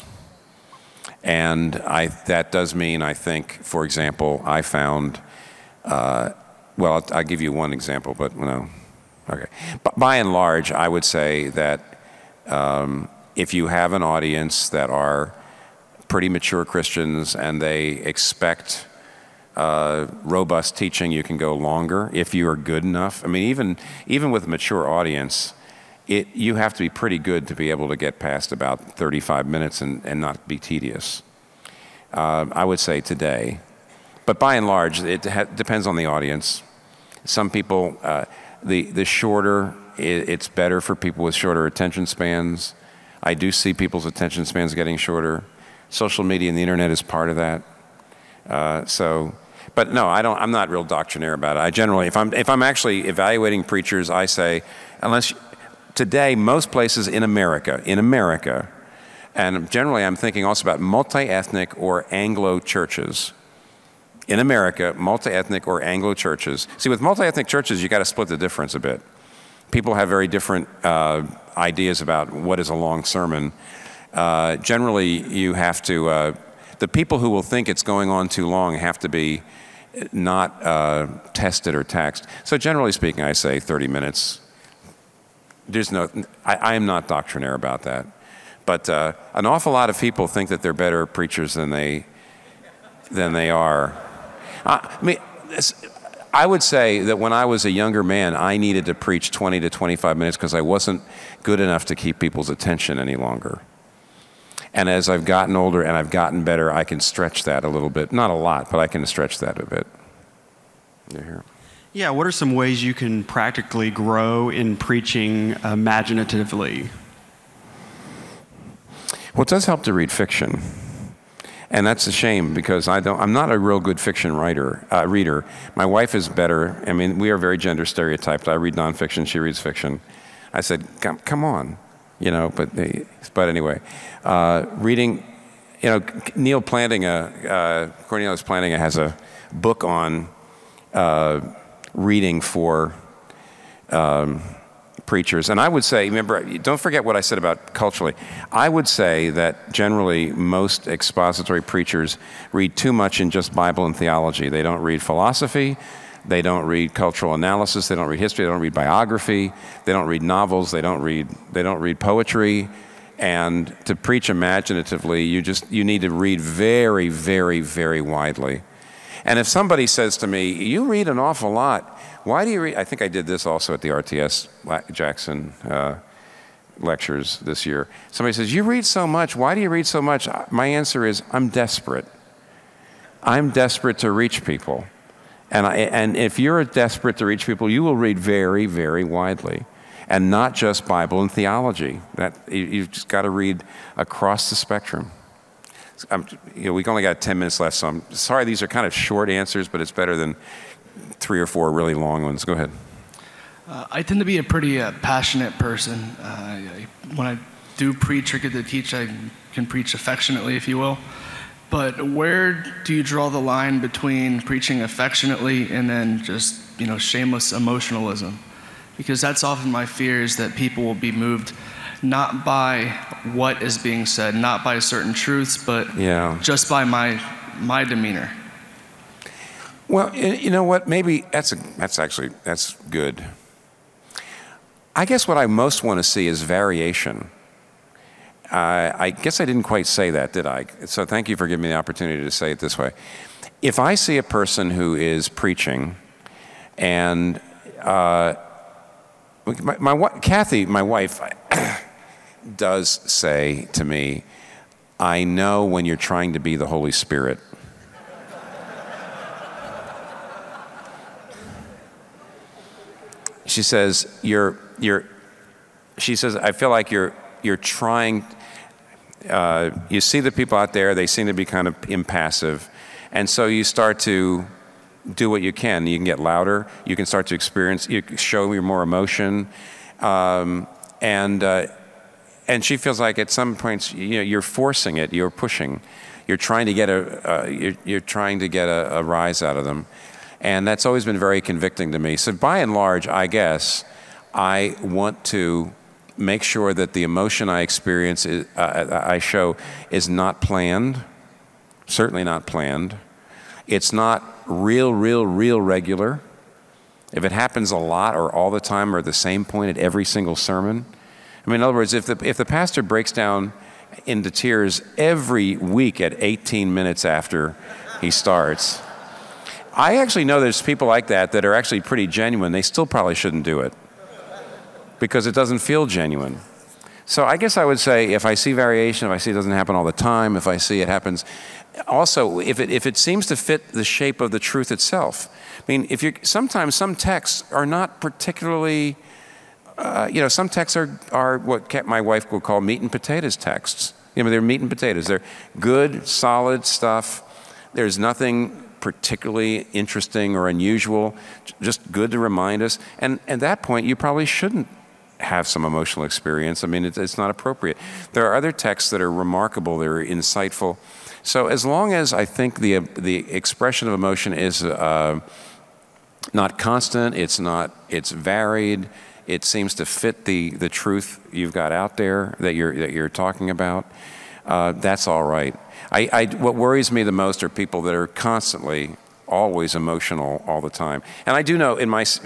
And I, that does mean, I think, for example, I found, uh, well, I'll, I'll give you one example, but no. Okay. But by and large, I would say that um, if you have an audience that are pretty mature Christians and they expect uh, robust teaching, you can go longer if you are good enough. I mean, even even with a mature audience, it you have to be pretty good to be able to get past about thirty-five minutes and, and not be tedious. Uh, I would say today. But by and large, it ha- depends on the audience. Some people, uh, the, the shorter, it, it's better for people with shorter attention spans. I do see people's attention spans getting shorter. Social media and the internet is part of that. Uh, so, but no, I don't, I'm not real doctrinaire about it. I generally, if I'm, if I'm actually evaluating preachers, I say, unless, today, most places in America, in America, and generally I'm thinking also about multi-ethnic or Anglo churches. In America, multi-ethnic or Anglo churches. See, with multi-ethnic churches, you got to split the difference a bit. People have very different uh, ideas about what is a long sermon. Uh, generally, you have to, uh, the people who will think it's going on too long have to be not uh, tested or taxed. So generally speaking, I say thirty minutes. There's no, I, I am not doctrinaire about that. But uh, an awful lot of people think that they're better preachers than they, than they are. I mean, I would say that when I was a younger man, I needed to preach twenty to twenty-five minutes because I wasn't good enough to keep people's attention any longer. And as I've gotten older and I've gotten better, I can stretch that a little bit. Not a lot, but I can stretch that a bit. You're here. Yeah, what are some ways you can practically grow in preaching imaginatively? Well, it does help to read fiction. And that's a shame because I don't, I'm not a real good fiction writer, uh, reader. My wife is better. I mean, we are very gender stereotyped. I read nonfiction, she reads fiction. I said, come, come on, you know, but, but anyway. Uh, reading, you know, Neil Plantinga, uh, Cornelius Plantinga has a book on uh, reading for um, preachers. And I would say, remember, don't forget what I said about culturally. I would say that generally most expository preachers read too much in just Bible and theology. They don't read philosophy. They don't read cultural analysis. They don't read history. They don't read biography. They don't read novels. They don't read, they don't read poetry. And to preach imaginatively, you just, you need to read very, very, very widely. And if somebody says to me, you read an awful lot, why do you read? I think I did this also at the R T S Jackson uh, lectures this year. Somebody says, you read so much, why do you read so much? My answer is, I'm desperate. I'm desperate to reach people. And, I, and if you're desperate to reach people, you will read very, very widely. And not just Bible and theology. That, you, you've just got to read across the spectrum. I'm, you know, we've only got ten minutes left, so I'm sorry these are kind of short answers, but it's better than three or four really long ones. Go ahead. Uh, I tend to be a pretty uh, passionate person. Uh, when I do preach or get to teach, I can preach affectionately, if you will. But where do you draw the line between preaching affectionately and then just, you know, shameless emotionalism? Because that's often my fear, is that people will be moved not by what is being said, not by certain truths, but yeah. just by my my demeanor. Well, you know what? Maybe that's a, that's actually that's good. I guess what I most want to see is variation. Uh, I guess I didn't quite say that, did I? So thank you for giving me the opportunity to say it this way. If I see a person who is preaching, and uh, my, my Kathy, my wife, does say to me, I know when you're trying to be the Holy Spirit. She says, you're, you're, she says, I feel like you're, you're trying, uh, you see the people out there, they seem to be kind of impassive. And so you start to do what you can. You can get louder. You can start to experience, you show your more emotion. Um, and, uh, and she feels like at some points, you know, you're forcing it, you're pushing. You're trying to get a, uh, you're, you're trying to get a, a rise out of them. And that's always been very convicting to me. So by and large, I guess, I want to make sure that the emotion I experience, is, uh, I show, is not planned, certainly not planned. It's not real, real, real regular. If it happens a lot or all the time or at the same point at every single sermon. I mean, in other words, if the, if the pastor breaks down into tears every week at eighteen minutes after he starts, I actually know there's people like that that are actually pretty genuine. They still probably shouldn't do it because it doesn't feel genuine. So I guess I would say if I see variation, if I see it doesn't happen all the time, if I see it happens, also if it, if it seems to fit the shape of the truth itself. I mean, if you're, sometimes some texts are not particularly, uh, you know, some texts are, are what my wife would call meat and potatoes texts. You know, they're meat and potatoes. They're good, solid stuff. There's nothing particularly interesting or unusual, just good to remind us. And at that point, you probably shouldn't have some emotional experience. I mean, it's, it's not appropriate. There are other texts that are remarkable, they're insightful. So as long as I think the, the expression of emotion is uh, not constant, it's not, it's varied, it seems to fit the, the truth you've got out there that you're, that you're talking about, uh, that's all right. I, I, what worries me the most are people that are constantly, always emotional all the time. And I do know in my,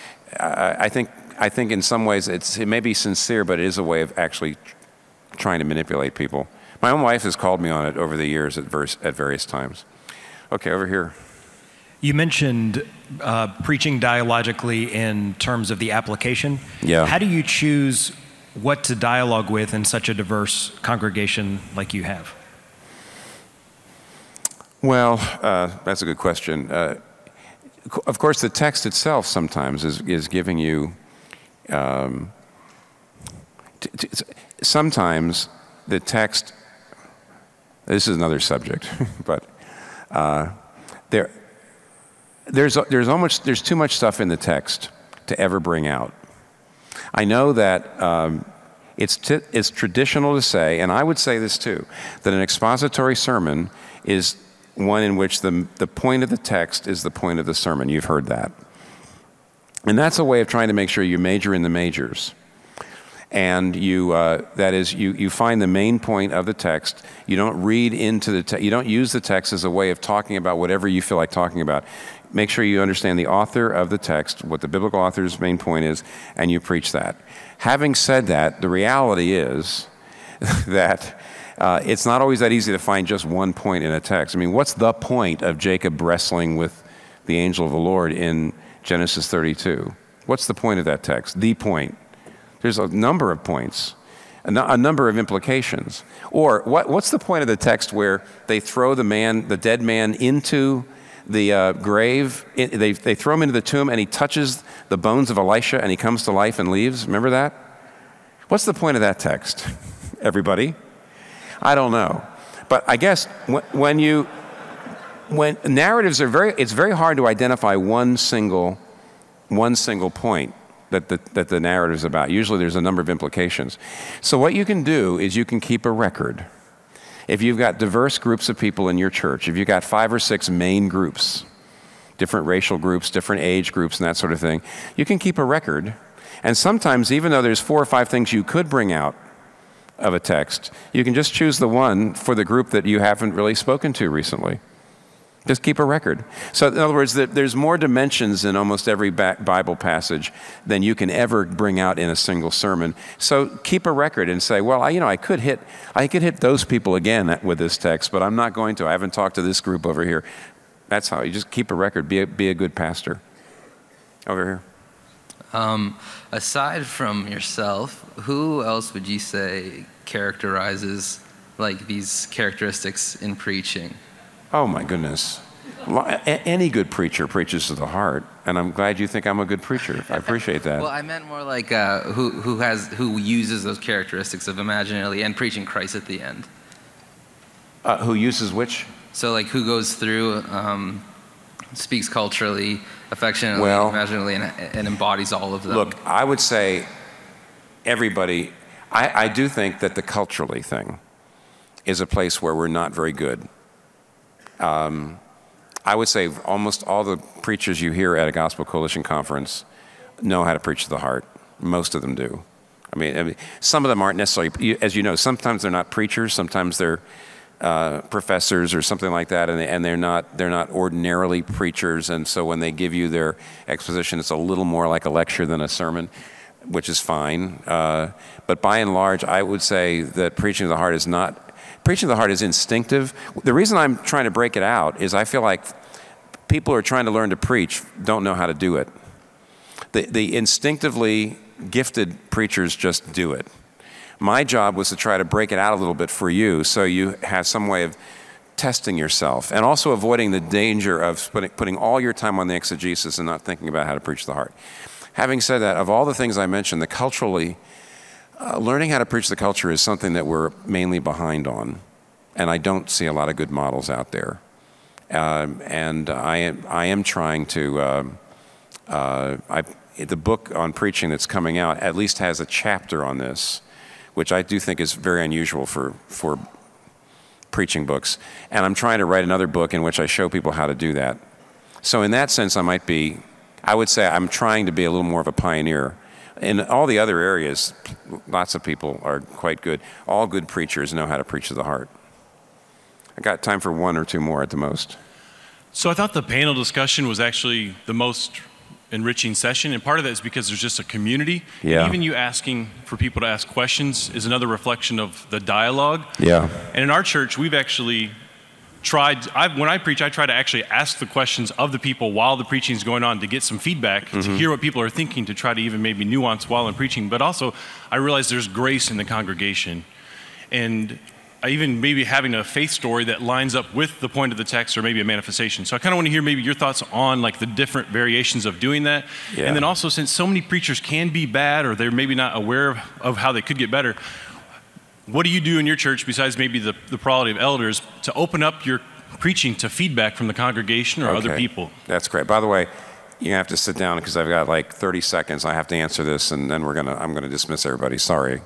I think, I think in some ways it's, it may be sincere, but it is a way of actually trying to manipulate people. My own wife has called me on it over the years at, verse, at various times. Okay, over here. You mentioned uh, preaching dialogically in terms of the application. Yeah. How do you choose what to dialogue with in such a diverse congregation like you have? Well, uh, that's a good question. Uh, of course, the text itself sometimes is, is giving you, um, t t sometimes the text, this is another subject, but uh, there, there's, there's, almost, there's too much stuff in the text to ever bring out. I know that um, It's, t- it's traditional to say, and I would say this too, that an expository sermon is one in which the, the point of the text is the point of the sermon. You've heard that. And that's a way of trying to make sure you major in the majors. And you, uh, that is, you, you find the main point of the text. You don't read into the text. You don't use the text as a way of talking about whatever you feel like talking about. Make sure you understand the author of the text, what the biblical author's main point is, and you preach that. Having said that, the reality is that uh, it's not always that easy to find just one point in a text. I mean, what's the point of Jacob wrestling with the angel of the Lord in Genesis thirty-two? What's the point of that text? The point. There's a number of points, a, no, a number of implications. Or what, what's the point of the text where they throw the man, the dead man, into the uh, grave? It, they, they throw him into the tomb, and he touches the bones of Elisha, and he comes to life and leaves? Remember that? What's the point of that text, everybody? I don't know. But I guess when, when you, when narratives are very, it's very hard to identify one single, one single point that the, that the narrative is about. Usually there's a number of implications. So what you can do is you can keep a record. If you've got diverse groups of people in your church, if you've got five or six main groups, different racial groups, different age groups, and that sort of thing, you can keep a record. And sometimes, even though there's four or five things you could bring out of a text, you can just choose the one for the group that you haven't really spoken to recently. Just keep a record. So in other words, there's more dimensions in almost every Bible passage than you can ever bring out in a single sermon. So keep a record and say, well, I, you know, I could hit, I could hit those people again with this text, but I'm not going to. I haven't talked to this group over here. That's how you just keep a record. Be a, be a good pastor. Over here. Um, aside from yourself, who else would you say characterizes like these characteristics in preaching? Oh my goodness. Any good preacher preaches to the heart, and I'm glad you think I'm a good preacher. I appreciate that. Well, I meant more like uh, who who has who uses those characteristics of imaginally and preaching Christ at the end. Uh, who uses which? So like who goes through, um, speaks culturally, affectionately, well, imaginatively, and, and embodies all of them. Look, I would say everybody, I, I do think that the culturally thing is a place where we're not very good. Um, I would say almost all the preachers you hear at a Gospel Coalition conference know how to preach to the heart. Most of them do. I mean, I mean some of them aren't necessarily, as you know, sometimes they're not preachers, sometimes they're uh, professors or something like that, and, they, and they're not they're not ordinarily preachers, and so when they give you their exposition, it's a little more like a lecture than a sermon, which is fine. Uh, but by and large, I would say that preaching to the heart is not Preaching to the heart is instinctive. The reason I'm trying to break it out is I feel like people who are trying to learn to preach don't know how to do it. The, the instinctively gifted preachers just do it. My job was to try to break it out a little bit for you so you have some way of testing yourself and also avoiding the danger of putting, putting all your time on the exegesis and not thinking about how to preach to the heart. Having said that, of all the things I mentioned, the culturally Uh, learning how to preach the culture is something that we're mainly behind on, and I don't see a lot of good models out there. Um, and I am, I am trying to, uh, uh, I, the book on preaching that's coming out at least has a chapter on this, which I do think is very unusual for, for preaching books. And I'm trying to write another book in which I show people how to do that. So in that sense, I might be, I would say I'm trying to be a little more of a pioneer. In all the other areas, lots of people are quite good. All good preachers know how to preach to the heart. I got time for one or two more at the most. So I thought the panel discussion was actually the most enriching session, and part of that is because there's just a community. Yeah. Even you asking for people to ask questions is another reflection of the dialogue. Yeah. And in our church, we've actually tried, I, when I preach, I try to actually ask the questions of the people while the preaching is going on to get some feedback, mm-hmm. to hear what people are thinking, to try to even maybe nuance while I'm preaching. But also, I realize there's grace in the congregation. And I even maybe having a faith story that lines up with the point of the text or maybe a manifestation. So I kind of want to hear maybe your thoughts on like the different variations of doing that. Yeah. And then also, since so many preachers can be bad or they're maybe not aware of, of how they could get better, what do you do in your church, besides maybe the, the plurality of elders, to open up your preaching to feedback from the congregation or okay. other people? That's great. By the way, you have to sit down because I've got like thirty seconds. I have to answer this, and then we're gonna. I'm gonna dismiss everybody. Sorry.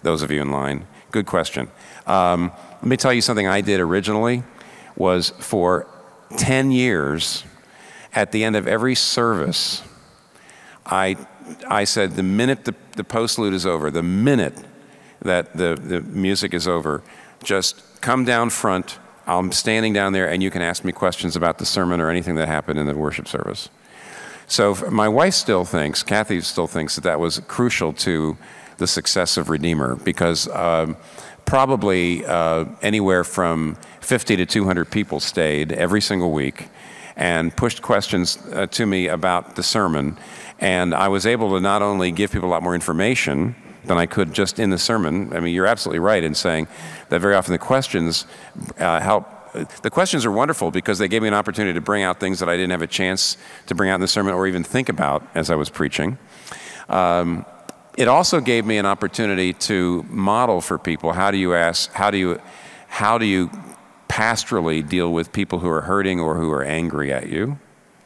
those of you in line. Good question. Um, let me tell you something I did originally was for ten years, at the end of every service, I, I said the minute the, the postlude is over, the minute that the, the music is over, just come down front. I'm standing down there and you can ask me questions about the sermon or anything that happened in the worship service. So my wife still thinks, Kathy still thinks that that was crucial to the success of Redeemer, because um, probably uh, anywhere from fifty to two hundred people stayed every single week and pushed questions uh, to me about the sermon. And I was able to not only give people a lot more information than I could just in the sermon. I mean, you're absolutely right in saying that very often the questions uh, help. The questions are wonderful because they gave me an opportunity to bring out things that I didn't have a chance to bring out in the sermon or even think about as I was preaching. Um, it also gave me an opportunity to model for people, how do you ask, how do you, how do you pastorally deal with people who are hurting or who are angry at you?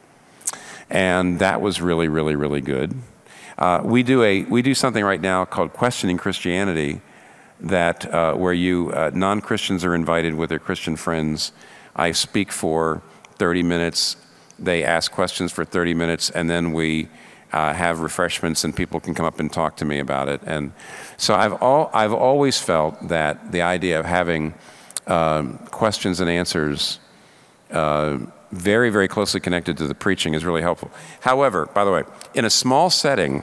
And that was really, really, really good. Uh, we do a we do something right now called Questioning Christianity, that uh, where you uh, non-Christians are invited with their Christian friends. I speak for thirty minutes. They ask questions for thirty minutes, and then we uh, have refreshments, and people can come up and talk to me about it. And so I've all I've always felt that the idea of having um, questions and answers uh, very, very closely connected to the preaching is really helpful. However, by the way, in a small setting,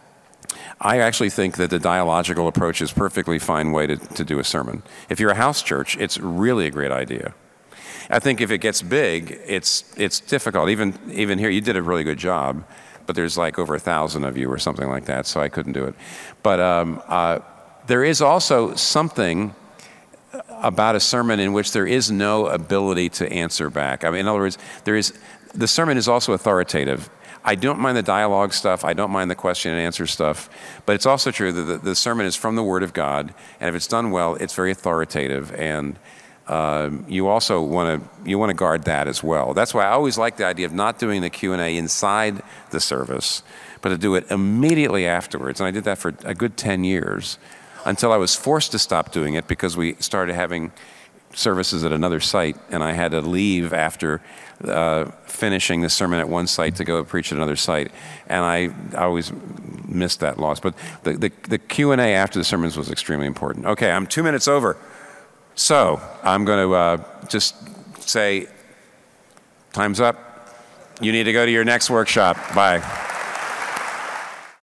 I actually think that the dialogical approach is a perfectly fine way to, to do a sermon. If you're a house church, it's really a great idea. I think if it gets big, it's it's difficult. Even even here, you did a really good job, but there's like over a thousand of you or something like that, so I couldn't do it. But um, uh, there is also something about a sermon in which there is no ability to answer back. I mean, in other words, there is the sermon is also authoritative. I don't mind the dialogue stuff. I don't mind the question and answer stuff. But it's also true that the, the sermon is from the Word of God, and if it's done well, it's very authoritative. And um, you also want to you want to guard that as well. That's why I always like the idea of not doing the Q and A inside the service, but to do it immediately afterwards. And I did that for a good ten years. Until I was forced to stop doing it because we started having services at another site, and I had to leave after uh, finishing the sermon at one site to go preach at another site, and I, I always missed that loss. But the, the, the Q and A after the sermons was extremely important. Okay, I'm two minutes over, so I'm going to uh, just say, time's up. You need to go to your next workshop. Bye.